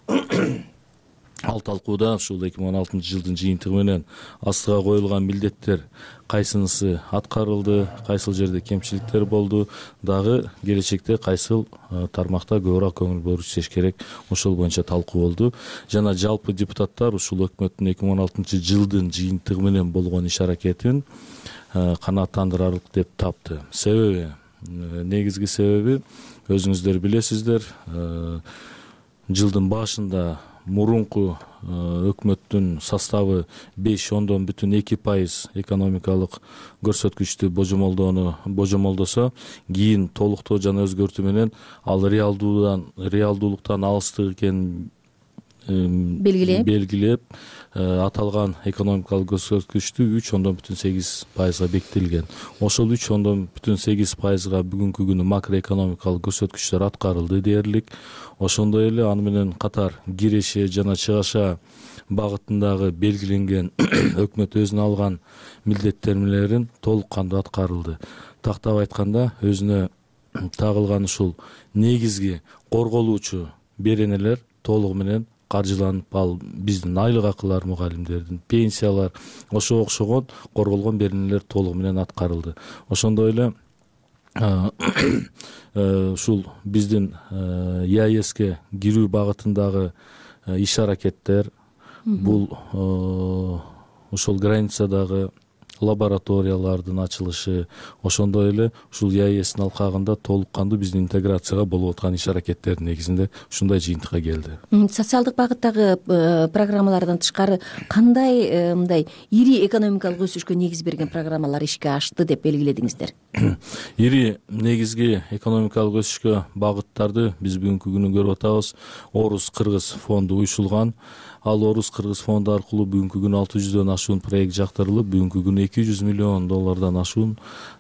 Ал талкууда ушул 2016 жылдын жыйынтыгы менен астыга коюлган милдеттер кайсынысы аткарылды, кайсыл жерде кемчиликтер болду, дагы келечекте кайсыл тармакта көбүрөөк көңүл буруп иштеш керек, ошол боюнча талкуу болду. Жана жалпы депутаттар ушул өкмөттүн 2016 жылдын жыйынтыгы менен болгон иш аракетин канааттандырарлык деп тапты. Себеби, негизги себеби өзүңүздөр билесиздер, жылдын башында мурунку өкмөттүн составы 5,2% экономикалык көрсөткүчтү божомолдосо, кийин толуктоо жана өзгөртүү менен ал реалдуулуктан алыстык экенин белгилеп, аталган экономикалык көрсөткүчтү 3,8%га бекитилген. Ошол 3,8%га бүгүнкү күнү макроэкономикалык көрсөткүчтөр аткарылды дээрлик. Ошондой эле аны менен катар киреше жана чыгаша багытындагы белгиленген өкмөт өзүнө алган милдеттерин толук кандуу аткарылды. Тактап айтканда, өзүнө тагылган ушул негизги корголуучу беренелер толугу менен каржыланып, ал биздин айлык акылар, мугалимдердин пенсиялар, ошого окшогон корголгон беренелер толугу менен аткарылды. Ошондой эле ушул биздин ЕАЭСке кирүү багытындагы иш аракеттер, бул ошол границадагы лабораториялардын ачылышы, ошондой эле ушул ЕАЭСтин алкагында толук кандуу биздин интеграцияга болуп аткан иш аракеттердин негизинде ушундай жыйынтыкка келди. Социалдык багыттагы программалардан тышкары кандай мындай ири экономикалык өсүшкө негиз берген программалар ишке ашты деп белгиледиңиздер? Ири негизги экономикалык өсүшкө багыттарды биз бүгүнкү күнү көрүп атабыз. Орус-Кыргыз фонду уюшулган. Ал Орус-Кыргыз фонду аркылуу бүгүнкү күнү 600дөн ашуун проект жактырылып, бүгүнкү күнү $200 миллион ашуун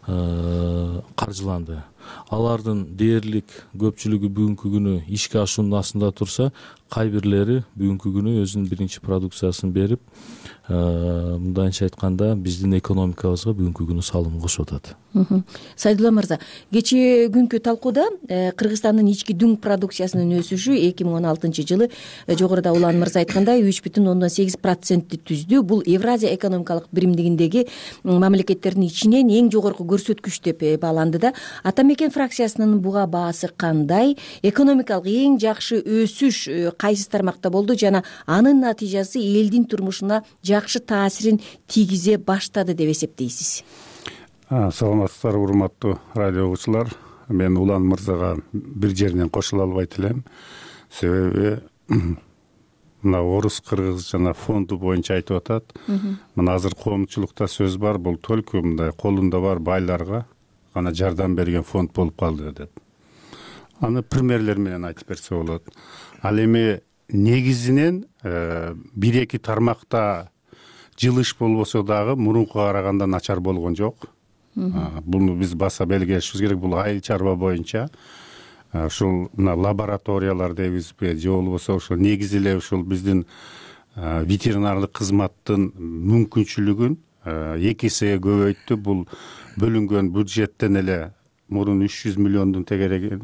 каржыланды. Алардын дээрлик көпчүлүгү бүгүнкү күнү ишке ашуунун астында турса, кай бирлери бүгүнкү күнү өзүнүн биринчи продукциясын берип, мындайча айтканда биздин экономикабызга бүгүнкү күнү салым кошуп атат. Сайдулла мырза, кечээ күнкү талкууда Кыргызстандын ички дүң продукциясынын өсүшү 2016 жылы жогоруда Улан мырза айткандай 3,8% түздү. Бул Евразия экономикалык биримдигиндеги мамлекеттердин ичинен эң жогорку көрсөткүч деп бааланды да. Атамекен фракциясынын буга баасы кандай? Экономикалык эң жакшы өсүш кайсы тармакта болду жана анын натыйжасы элдин турмушуна жакшы таасирин тийгизе баштады деп эсептейсиз? Саламатсыздар, урматтуу радио угуучулар. Мен Улан мырзага бир жеринен кошула албайт элем. Себеби мына Орус-Кыргыз жана фонду боюнча айтып атат. Мына азыр коомчулукта сөз бар, бул только мындай колунда бар байларга гана жардам берген фонд болуп калды деп. Аны примерлер менен айтып берсе болот. Ал эми негизинен бир-эки тармакта жылыш болбосо дагы мурункуга караганда начар болгон жок. Буну биз баса белгилешибиз керек. Бул айыл чарба боюнча ушул мына лабораториялар дейбизби же болбосо ошол негизи эле ушул биздин ветеринардык кызматтын мүмкүнчүлүгүн 2 эсеге көбөйттү. Бул бөлүнгөн бюджеттен эле мурун 300 миллиондун тегереги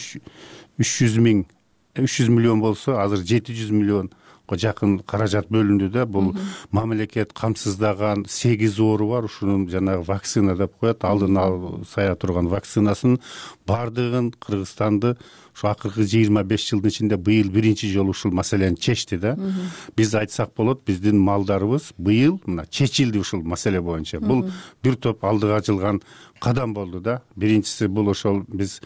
300 миллион болсо азыр 700 миллионго жакын каражат бөлүндү да. Бул мамлекет камсыздаган 8 оору бар. Ушунун жанагы вакцина деп коет, алдын сая турган вакцинасын бардыгын Кыргызстанды ушу акыркы 25 жылдын ичинде быйыл биринчи жолу ушул маселени чечти да. Биз айтсак болот, биздин малдарыбыз быйыл мына чечилди ушул маселе боюнча. Бул бир топ алдыга жылган кадам болду да. Биринчиси бул ошол биз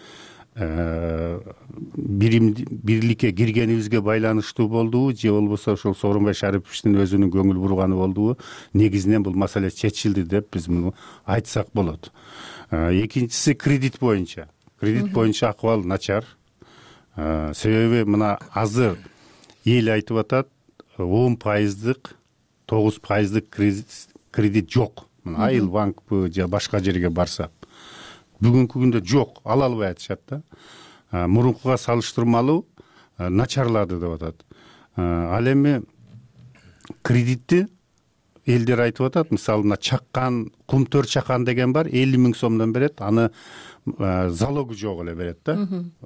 бирликке киргенибизге байланыштуу болдубу же болбосо ошол Сооронбай Шариповичтин өзүнүн көңүл бурганы болдубу? Негизинен бул маселе чечилди деп биз муну айтсак болот. Экинчиси кредит боюнча. Кредит боюнча акыбал начар. Себеби мына азыр эл айтып атат 10%, 9% кредит жок. Мына Айыл банкпы же башка жерге барсак. Бүгүнкү күндө жок, ала албай атышат да. Мурункуга салыштырмалуу начарлады деп атат. Ал эми кредитти элдер айтып атат. Мисалы мына чаккан, кумтөр чакан деген бар, 50 000 сомдон берет, аны залогу жок эле берет да.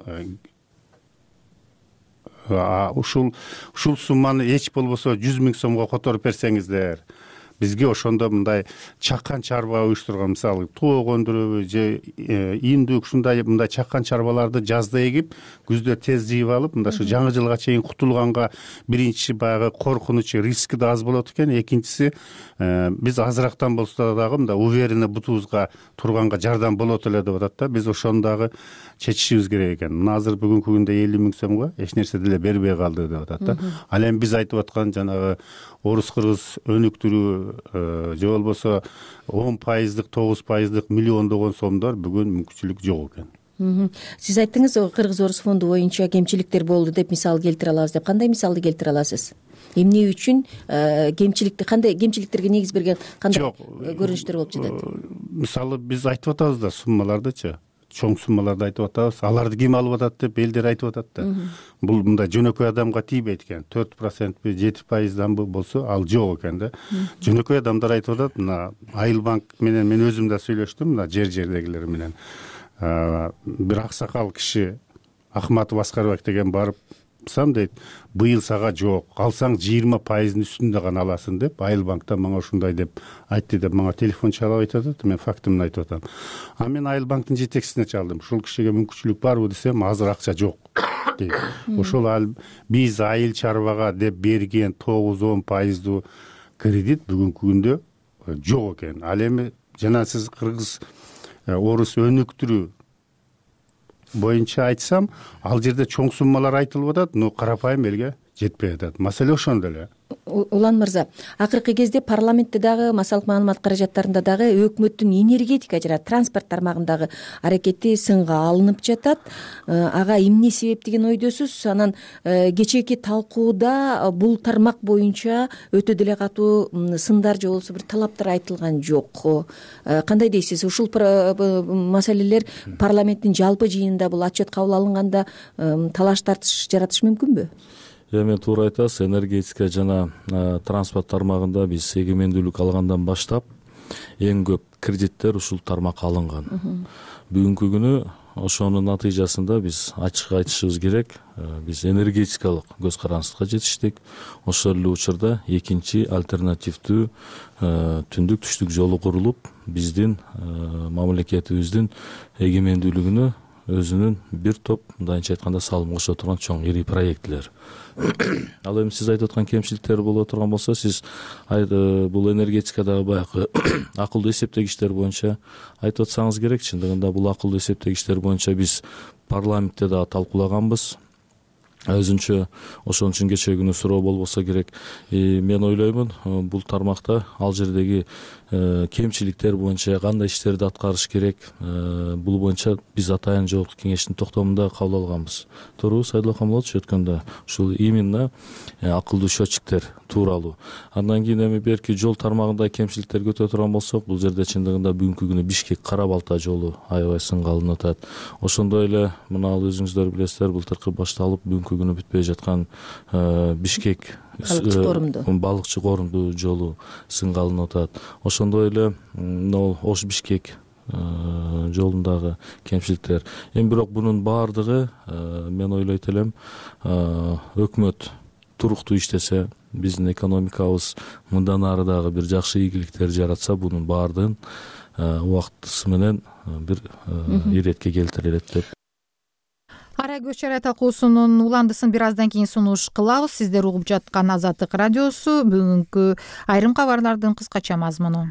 Ушул сумманы эч болбосо 100 000 сомго которуп берсеңиздер, бизге ошондо мындай чаккан чарба уюштурган, мисалы тоок өндүрөбү же индүк мындай чаккан чарбаларды жазда эгип, күздө тез жыйып алып, мындай ушу жаңы жылга чейин кутулганга биринчи баягы коркунучу, риски да аз болот экен. Экинчиси биз азырактан болсо дагы мындай уверенно бутубузга турганга жардам болот эле деп атат да. Биз ошону дагы чечишибиз керек экен. Мына азыр бүгүнкү күндө 50 000 сомго эч нерсе деле бербей калды деп атат да. Ал эми биз айтып аткан жанагы Орус-Кыргыз өнүктүрүү же болбосо 10%, 9% миллиондогон сомдор бүгүн мүмкүнчүлүк жок экен. Сиз айттыңыз, Кыргыз-Орус фонду боюнча кемчиликтер болду деп мисал келтире алабыз деп. Кандай мисалды келтире аласыз? Эмне үчүн кемчиликти, кандай кемчиликтерге негиз берген кандай көрүнүштөр болуп жатат? Мисалы биз айтып атабыз да суммалардычы. Чоң суммаларды айтып атабыз. Аларды ким алып атат деп элдер айтып атат да. Бул мындай жөнөкөй адамга тийбейт экен. 4%, 7%дан болсо ал жок экен да. Жөнөкөй адамдар айтып атат, мына Айыл банк менен мен өзүм да сүйлөштүм, мына жердегилер менен. бир аксакал киши Ахматов Аскарбек деген барыпсам дейт, быйыл сага жок, алсаң 20% үстүндө гана аласың деп, Айыл банктан мага ушундай деп айтты деп мага телефон чалып айтат. Мен фактымды айтып атам. А мен Айыл банктын жетекчисине чалдым. Ушул кишиге мүмкүнчүлүк барбы десем, азыр акча жок дейт. Ошол биз айыл чарбага деп берген 9-10% кредит бүгүнкү күндө жок экен. Ал эми жана сиз кыргыз орус өнүктүрүү боюнча айтсам, ал жерде чоң суммалар айтылып атат, но карапайым элге жетпей атат. Маселе ошондо эле. Улан мырза, акыркы кезде парламентте дагы массалык маалымат каражаттарында дагы өкмөттүн энергетика жана транспорт тармагындагы аракети сынга алынып жатат. Ага эмне себеп деген ойдосуз? Анан кечээки талкууда бул тармак боюнча өтө деле катуу сындар же болбосо бир талаптар айтылган жок. Кандай дейсиз? Ушул маселелер парламенттин жалпы жыйынында бул отчет кабыл алынганда талаш тартыш жаратышы мүмкүнбү? Мен туура айтасыз, энергетика жана транспорт тармагында биз эгемендүүлүк алгандан баштап эң көп кредиттер ушул тармакка алынган. Бүгүнкү күнү ошонун натыйжасында биз ачык айтышыбыз керек, биз энергетикалык көз карандыкка жетиштик. Ошол эле учурда экинчи альтернативдүү түндүк түштүк жолу курулуп, биздин мамлекетибиздин эгемендүүлүгүнө өзүнүн бир топ, мындайча айтканда, салым кошо турган чоң ири проектилер. Ал эми сиз айтып аткан кемчиликтер боло турган болсо, сиз бул энергетикадагы баягы акылдуу эсептегичтер боюнча айтып атсаңыз керек. Чындыгында бул акылдуу эсептегичтер боюнча биз парламентте дагы талкуулаганбыз. Өзүнчө ошон үчүн кечээ күнү суроо болбосо керек. Мен ойлоймун, бул тармакта ал жердеги кемчиликтер боюнча кандай иштерди аткарыш керек, бул боюнча биз атайын жогорку кеңештин токтомунда кабыл алганбыз. Туурабы, Сайдулла Камалович, өткөндө ушул именно акылдуу счетчиктер тууралуу. Андан кийин эми берки жол тармагында кемчиликтерге өтө турган болсок, бул жерде чындыгында бүгүнкү күнү Бишкек Кара Балта жолу аябай сынга алынып атат. Ошондой эле мына өзүңүздөр билесиздер, былтыркы башталып бүгүнкү күнү бүтпөй жаткан Бишкек балыкчы корунду жолу сынга алынып атат. Ошондой эле Ош Бишкек жолундагы кемчиликтер. Эми бирок бунун баардыгы, мен ойлойт элем, өкмөт туруктуу иштесе, биздин экономикабыз мындан ары дагы бир жакшы ийгиликтер жаратса, бунун баардыгын убактысы менен бир иретке келтирилет деп. Арай көз чарай талкуусунун уландысын бир аздан кийин сунуш кылабыз. Сиздер угуп жаткан Азаттык радиосу, бүгүнкү айрым кабарлардын кыскача мазмуну.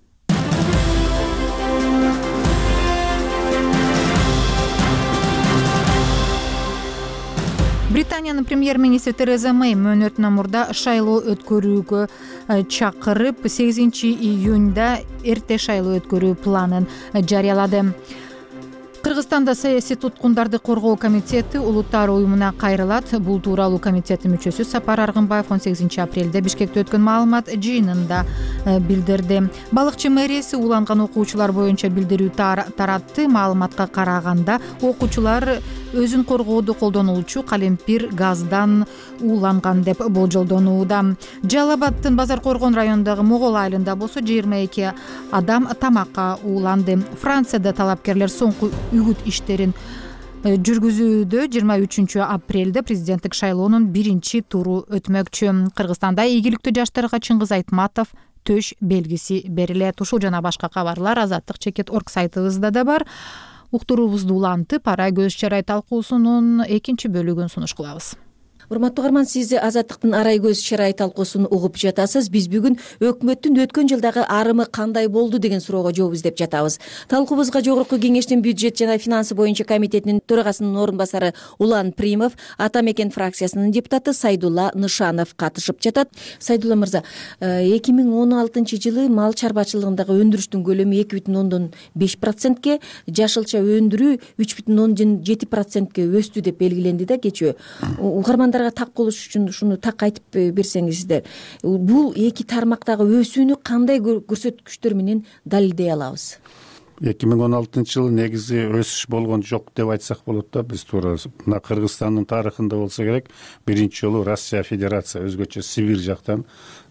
Британиянын премьер-министри Тереза Мэй мөөнөтүнөн мурда шайлоо өткөрүүгө чакырып, 8 июнда эрте шайлоо өткөрүү планын жарыялады. Кыргызстанда саясий туткундарды коргоо комитети улуттар уюмуна кайрылат. Бул тууралуу комитеттин мүчөсү Сапар Аргынбаев 18 апрелде Бишкекте өткөн маалымат жыйынында билдирди. Балыкчы мэрияси уланган окуучулар боюнча билдирүү таратты. Маалыматка караганда, окуучулар өзүн коргоодо колдонулчу калемпир газдан ууланган деп болжолдонууда. Жалал Абадтын Базар Коргон районундагы Могол айылында болсо 22 адам тамакка ууланды. Францияда талапкерлер соңку үгүт иштерин жүргүзүүдө 23 апрелде президенттик шайлоонун биринчи туру өтмөкчү. Кыргызстанда ийгиликтүү жаштарга Чыңгыз Айтматов төш белгиси берилет. Ушул жана башка кабарлар Азаттык.org сайтыбызда да бар. Уктуруубузду улантып, Арай көз чарай талкуусунун экинчи бөлүгүн сунуш кылабыз. Урматтуу угарман, сиз Азаттыктын Арай көз чарай талкуусун угуп жатасыз. Биз бүгүн өкмөттүн өткөн жылдагы арымы кандай болду деген суроого жооп издеп жатабыз. Талкуубузга жогорку кеңештин бюджет жана финансы боюнча комитетинин төрагасынын орун басары Улан Примов, Ата Мекен фракциясынын депутаты Сайдулла Нышанов катышып жатат. Сайдулла мырза, 2016 жылы мал чарбачылыгындагы өндүрүштүн көлөмү 2,5%ке, жашылча өндүрүү 3,7%ке өстү деп белгиленди да кечээ. Угармандарга так болуш үчүн ушуну так айтып берсеңиздер. Бул эки тармактагы өсүүнү кандай көрсөткүчтөр менен далилдей алабыз? 2016 жылы негизи өсүш болгон жок деп айтсак болот да. Биз туура мына Кыргызстандын тарыхында болсо керек, биринчи жолу Россия Федерация өзгөчө Сибирь жактан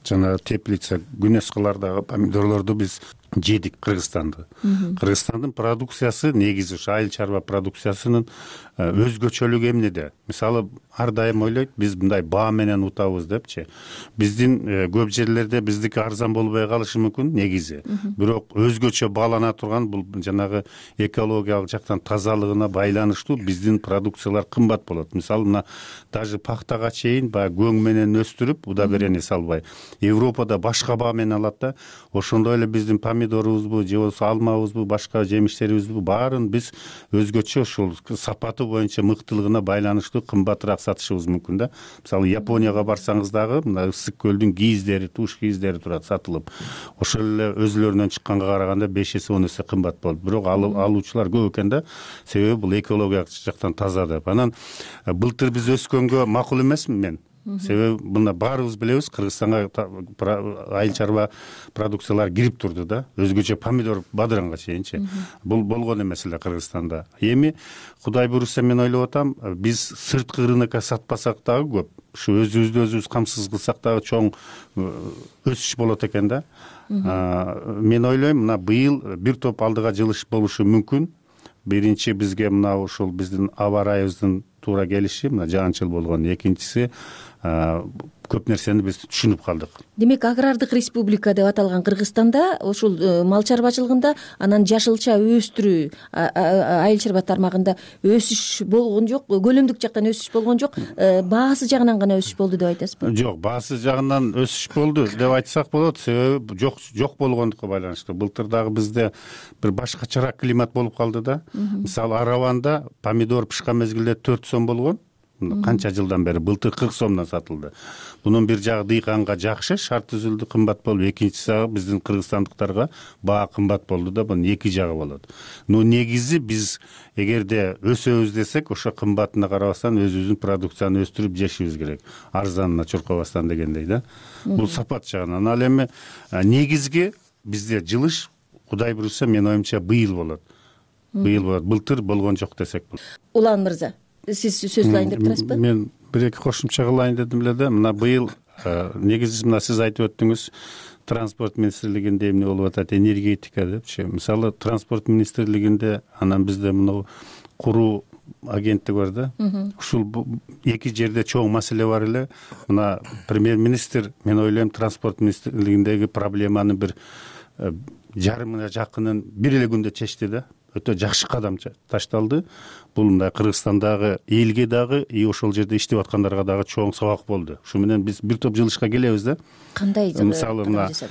жана теплица гүнескалардагы помидорлорду биз жедик. Кыргызстандын продукциясы негизи ушу айыл чарба продукциясынын өзгөчөлүгү эмнеде? Мисалы ар дайым ойлойт биз мындай баа менен утабыз депчи. Биздин көп жерлерде биздики арзан болбой калышы мүмкүн негизи. Бирок өзгөчө баалана турган бул жанагы экологиялык жактан тазалыгына байланыштуу биздин продукциялар кымбат болот. Мисалы мына даже пахтага чейин баягы көң менен өстүрүп удобрение салбай Европада башка баа менен алат да. Ошондой эле биздин помидорубузбу же болбосо алмабызбы, башка жемиштерибизби баарын биз өзгөчө ушул сапаты боюнча мыктылыгына байланыштуу кымбатыраак сатышыбыз мүмкүн да. Мисалы Японияга барсаңыз дагы мына ысык көлдүн кийиздери, туш кийиздери турат сатылып. Ошол эле өзүлөрүнөн чыкканга караганда 5 эсе 10 эсе кымбат болот. Бирок алуучулар көп экен да. Себеби бул экологиялык жактан таза деп. Анан былтыр биз өскөнгө макул эмесмин мен. Себеби мына баарыбыз билебиз, Кыргызстанга айыл чарба продукциялар кирип турду да. Өзгөчө помидор бадыранга чейинчи. Бул болгон эмес эле Кыргызстанда. Эми Кудай буйруса мен ойлоп атам, биз сырткы рынокко сатпасак дагы көп, ушу өзүбүздү камсыз кылсак дагы чоң өсүш болот экен да. Мен ойлойм, мына быйыл бир топ алдыга жылыш болушу мүмкүн. Биринчи бизге мына ушул биздин аба ырайыбыздын туура келиши, мына жаанчыл болгон. Экинчиси көп нерсени биз түшүнүп калдык. Демек, агрардык республика деп аталган Кыргызстанда ушул мал чарбачылыгында анан жашылча өстүрүү айыл чарба тармагында өсүш болгон жок, көлөмдүк жактан өсүш болгон жок, баасы жагынан гана өсүш болду деп айтасызбы? Жок, баасы жагынан өсүш болду деп айтсак болот, себеби жок болгондукка байланыштуу. Былтыр дагы бизде бир башкачараак климат болуп калды да. Мисалы Араванда помидор пышкан мезгилде 4 сом болгон. Канча жылдан бери былтыр 40 сомдон сатылды. Бунун бир жагы дыйканга жакшы, шарт түзүлдү, кымбат болду. Экинчиси биздин кыргызстандыктарга баа кымбат болду да, бунун эки жагы болот. Но негизи биз эгерде өсөбүз десек, ошо кымбатына карабастан өзүбүздүн продукцияны өстүрүп жешибиз керек. Арзанына чуркабастан дегендей да. Бул сапат жагынан. Ал эми негизги бизде жылыш Кудай буйруса мен оюмча быйыл болот. Былтыр болгон жок десек болот. Улан мырза, сиз сөз кылайын деп турасызбы? Мен бир-эки кошумча кылайын дедим эле да. Мына быйыл негизи мына сиз айтып өттүңүз, транспорт министрлигинде эмне болуп атат, энергетика депчи. Мисалы транспорт министрлигинде анан бизде мына куруу агенттик бар да. Ушул эки жерде чоң маселе бар эле. Мына премьер-министр, мен ойлойм, транспорт министрлигиндеги проблеманы бир жарымына жакынын бир эле күндө чечти да. Өтө жакшы кадам ташталды. Бул мындай Кыргызстандагы элге дагы, ошол жерде иштеп аткандарга дагы чоң сабак болду. Ушу менен биз бир топ жылышка келебиз да. Кандай мисалы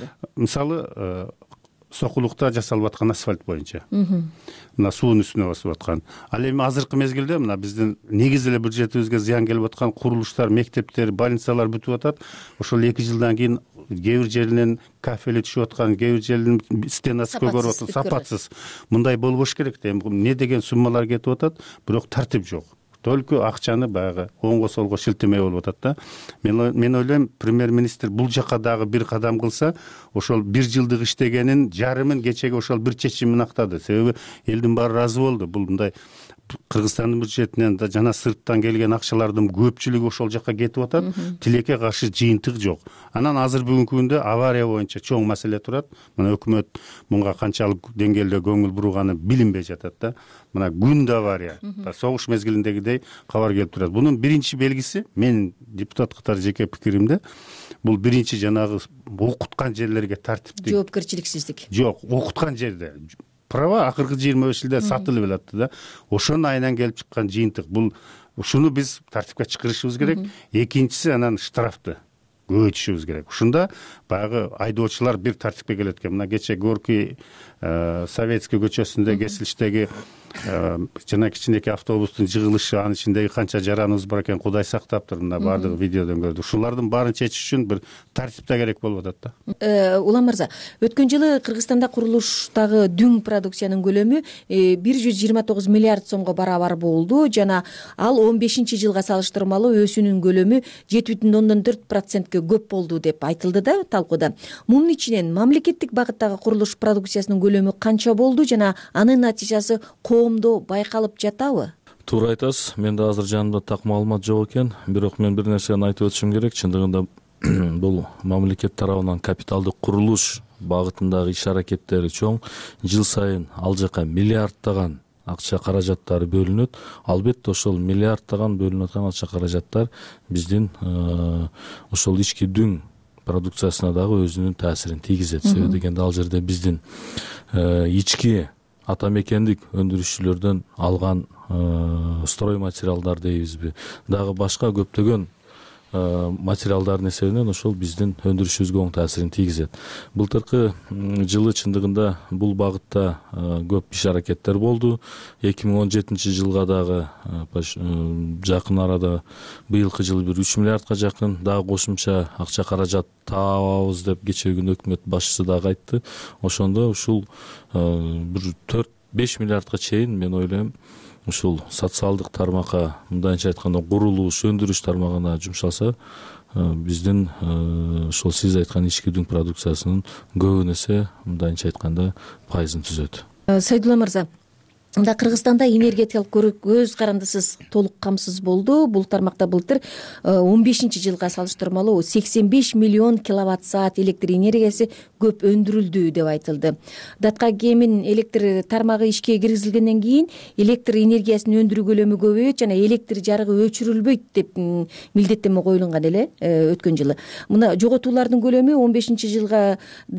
Сокулукта жасалып аткан асфальт боюнча. Мына суунун үстүнө басып аткан. Ал эми азыркы мезгилде мына биздин негизи эле бюджетибизге зыян келип аткан курулуштар, мектептер, больницалар бүтүп атат. Ошол 2 жылдан кийин кээ бир жеринен кафели түшүп аткан, кээ бир жеринин стенасы көгөрүп аткан, сапатсыз. Мындай болбош керек да. Эмне деген суммалар кетип атат, бирок тартип жок. Только акчаны баягы оңго солго шилтемей болуп атат да. Мен ойлойм, премьер-министр бул жака дагы бир кадам кылса, ошол 1 жылдык иштегенин жарымын кечеге ошол бир чечимин актады. Себеби элдин баары ыраазы болду. Бул мындай Кыргызстандын бюджетинен да жана сырттан келген акчалардын көпчүлүгү ошол жака кетип атат. Тилекке каршы жыйынтык жок. Анан азыр бүгүнкү күндө авария боюнча чоң маселе турат. Мына өкмөт мунга канчалык деңгээлде көңүл буруганы билинбей жатат да. Мына күндө авария, согуш мезгилиндегидей кабар келип турат. Бунун биринчи белгиси, менин депутат катары жеке пикиримде, бул биринчи жанагы окуткан жерлерге тартиптик жоопкерчиликсиздик. Жок, окуткан жерде права акыркы 25 жылда сатылып элатты да. Ошонун айынан келип чыккан жыйынтык. Бул ушуну биз тартипке чакырышыбыз керек. Экинчиси анан штрафты көбөйтүшүбүз керек. Ушунда баягы айдоочулар бир тартипке келет экен. Мына кече Горький Советский көчөсүндө кесилиштеги жана кичинекей автобустун жыгылышы, анын ичиндеги канча жараныбыз бар экен, Кудай сактаптыр. Мына баардыгы видеодон көрдүк. Ушулардын баарын чечиш үчүн бир тартипте керек болуп атат да. Улан мырза, өткөн жылы Кыргызстанда курулуштагы дүң продукциянын көлөмү 129 миллиард сомго барабар болду жана ал 15-жылга салыштырмалуу өсүүнүн көлөмү 7,4%ке көп болду деп айтылды да талкууда. Мунун ичинен мамлекеттик багыттагы курулуш продукциясынын көлөмү канча болду жана анын натыйжасы коомдо байкалып жатабы? Туура айтасыз. Менде азыр жанымда так маалымат жок экен. Бирок мен бир нерсени айтып өтүшүм керек. Чындыгында бул мамлекет тарабынан капиталдык курулуш багытындагы иш аракеттери чоң. Жыл сайын ал жака миллиардтаган акча каражаттары бөлүнөт. Албетте ошол миллиардтаган бөлүнүп аткан акча каражаттар биздин ошол ички дүң продукциясына дагы өзүнүн таасирин тийгизет. Себеби дегенде ал жерде биздин ички ата мекендик өндүрүшчүлөрдөн алган строй материалдар дейбизби, дагы башка көптөгөн материалдардын эсебинен ошол биздин өндүрүшүбүзгө оң таасирин тийгизет. Былтыркы жылы чындыгында бул багытта көп иш аракеттер болду. 2017 жылга дагы жакын арада быйылкы жылы бир 3 миллиардка жакын дагы кошумча акча каражат табабыз деп кечээ күнү өкмөт башчысы дагы айтты. Ошондо ушул бир 4-5 миллиардка чейин мен ойлойм ушул социалдык тармакка, мындайча айтканда курулуш, өндүрүш тармагына жумшалса, биздин ошол сиз айткан ички дүң продукциясынын көбүн эсе, мындайча айтканда, пайызын түзөт. Сайдулла мырза, мында Кыргызстанда энергетикалык көз карандысыз толук камсыз болду. Бул тармакта былтыр 15-жылга салыштырмалуу 85 миллион киловатт саат электр энергиясы көп өндүрүлдү деп айтылды. Датка кемин электр тармагы ишке киргизилгенден кийин электр энергиясын өндүрүү көлөмү көбөйөт жана электр жарыгы өчүрүлбөйт деп милдеттеме коюлган эле өткөн жылы. Мына жоготуулардын көлөмү 15-жылдагы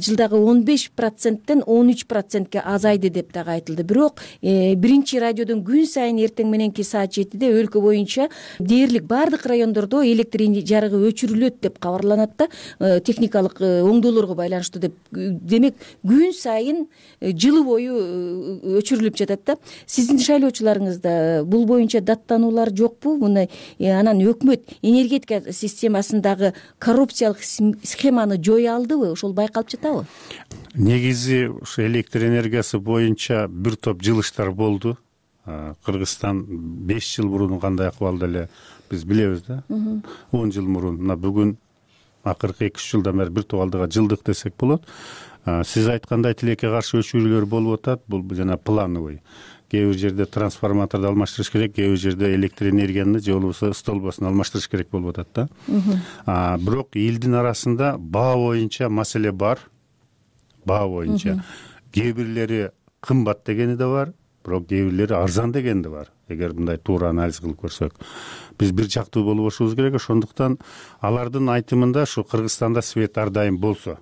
15%тен 13%ке азайды деп дагы айтылды. Бирок биринчи радиодон күн сайын эртең мененки саат 7-де өлкө боюнча дээрлик бардык райондордо электр жарыгы өчүрүлөт деп кабарланат да, техникалык оңдоолорго байланыштуу деп. Демек күн сайын жылы бою өчүрүлүп жатат да. Сиздин шайлоочуларыңызда бул боюнча даттануулар жокпу? Муну анан өкмөт энергетика системасындагы коррупциялык схеманы жоя алдыбы? Ошол байкалып жатабы? Негизи ушу электр энергиясы боюнча бир топ жылыштар болду. Кыргызстан 5 жыл мурун кандай акыбалда эле биз билебиз да. 10 жыл мурун, мына бүгүн акыркы 2-3 жылдан бери бир топ алдыга жылдык десек болот. Сиз айткандай тилекке каршы өчүрүүлөр болуп атат. Бул жана плановый. Кээ бир жерде трансформаторду алмаштырыш керек, кээ бир жерде электр энергияны же болбосо столбосын алмаштырыш керек болуп атат да. Бирок элдин арасында баа боюнча маселе бар. Баа боюнча кээ бирлери кымбат дегени да бар, бирок кээ бирлери арзан дегени да бар. Эгер мындай туура анализ кылып көрсөк, биз бир жактуу болбошубуз керек. Ошондуктан алардын айтымында ушу Кыргызстанда свет ар дайым болсо,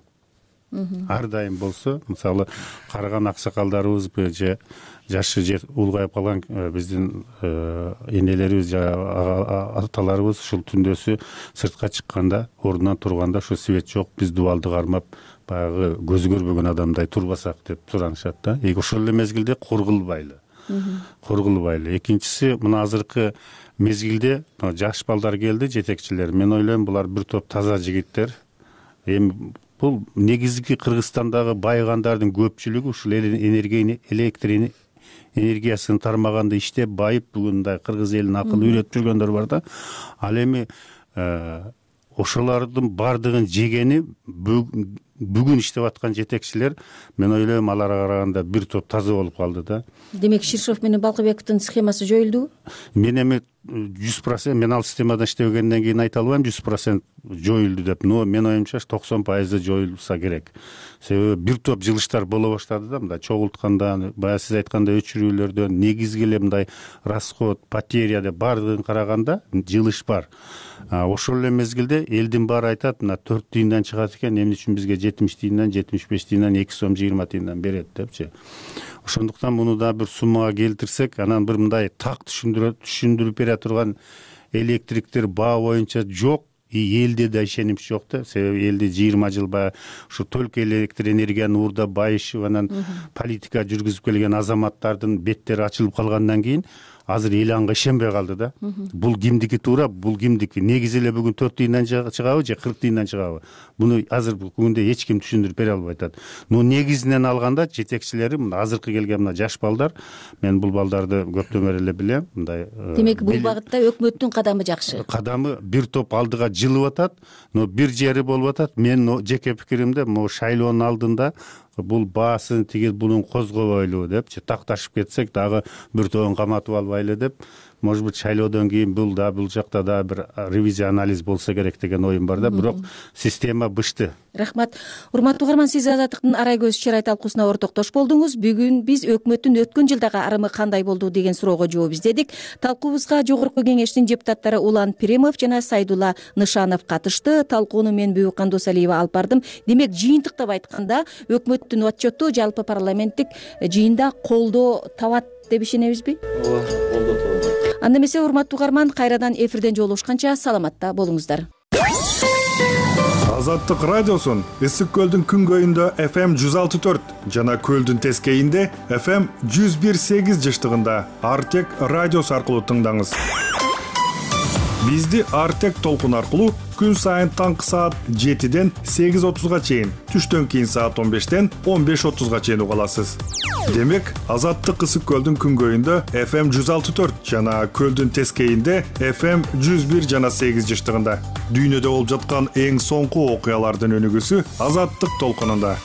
мисалы карыган аксакалдарыбыз же жашы улгайып калган биздин энелерибиз же аталарыбыз ушул түндөсү сыртка чыкканда, ордунан турганда ушу свет жок, биз дубалды кармап баягы көзү көрбөгөн адамдай турбасак деп суранышат да. Ошол эле мезгилде кургулбайлы. Экинчиси, мына азыркы мезгилде жаш балдар келди, жетекчилер. Мен ойлойм, булар бир топ таза жигиттер. Эми бул негизги Кыргызстандагы байыгандардын көпчүлүгү ушул электр энергиясын тармаганда иштеп байып, бүгүн мындай кыргыз элин акыл үйрөтүп жүргөндөр бар да. Ал эми ошолордун бардыгын жегени бүгүн иштеп аткан жетекчилер, мен ойлойм, аларга караганда бир топ таза болуп калды да. Демек Ширшов менен Балкыбековдун схемасы жоюлду? Мен эми 100%, мен ал системада иштебегенден кийин айта албайм 100% жоюлду деп, но мен оюмча 90% жоюлса керек. Себеби бир топ жылыштар боло баштады да, мындай чогулткандан, баягы сиз айткандай өчүрүүлөрдөн, негизги эле мындай расход, потеря деп бардыгын караганда жылыш бар. Ошол эле мезгилде элдин баары айтат, мына 4 тыйындан чыгат экен, эмне үчүн бизге 70 тыйындан, 75 тыйындан, 2 сом 20 тыйындан берет депчи. Ошондуктан муну да бир суммага келтирсек, анан бир мындай так түшүндүрүп бере турган электриктер баа боюнча жок, элде да ишенимч жок да. Себеби элде 20 жыл баягы ушу только электр энергияны уурдап байышып, анан политика жүргүзүп келген азаматтардын беттери ачылып калгандан кийин азыр эл анга ишенбей калды да. Бул кимдики туура, бул кимдики? Негизи эле бүгүн 4 тыйындан чыгабы же 40 тыйындан чыгабы? Буну азыр бүгүндө эч ким түшүндүрүп бере албай атат. Но негизинен алганда жетекчилери мына азыркы келген мына жаш балдар, мен бул балдарды көптөн бери эле билем, мындай. Демек бул багытта өкмөттүн кадамы жакшы. Кадамы бир топ алдыга жылып атат, но бир жери болуп атат. Мен жеке пикиримде, могу шайлоонун алдында бул баасын тиги бунун козгобойлу депчи, такташып кетсек дагы бир тобун каматып албайлы деп, может быть шайлоодон кийин бул жакта да бир ревизия анализ болсо керек деген оюм бар да, бирок система бышты. Рахмат. Урматтуу угарман, сиз Азаттыктын Арай көз чырай талкуусуна ортоктош болдуңуз. Бүгүн биз өкмөттүн өткөн жылдагы арымы кандай болду деген суроого жооп издедик. Талкуубузга жогорку кеңештин депутаттары Улан Пиремов жана Сайдулла Нышанов катышты. Талкууну мен Бүбүкан Досалиева алып бардым. Демек, жыйынтыктап айтканда, өкмөттүн отчету жалпы парламенттик жыйында колдоо табат деп ишенебизби? Ооба, колдоо табат. Анда эмесе, урматтуу угарман, кайрадан эфирден жолугушканча саламатта болуңуздар. Азаттык радиосун Ысык көлдүн күнгөйүндө FM 106.4 жана көлдүн тескейинде FM 101.8 жыштыгында Артек радиосу аркылуу тыңдаңыз. Бизди Артек толкун аркылуу күн сайын таңкы саат 7ден 8:30га чейин, түштөн кийин саат 15ден 15:30га чейин уга аласыз. Демек, Азаттык Ысык көлдүн күнгөйүндө FM 106.4 жана көлдүн тескейинде FM 101 жана 8 жыштыгында. Дүйнөдө болуп жаткан эң соңку окуялардын өнүгүүсү Азаттык толкунунда.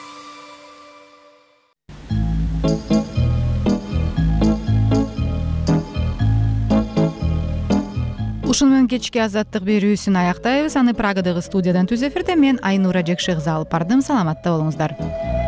Ушуну менен кечки Азаттык берүүсүн аяктайбыз. Аны Прагадагы студиядан түз эфирде мен Айнура Жекшегиза алып бардым. Саламатта болуңуздар.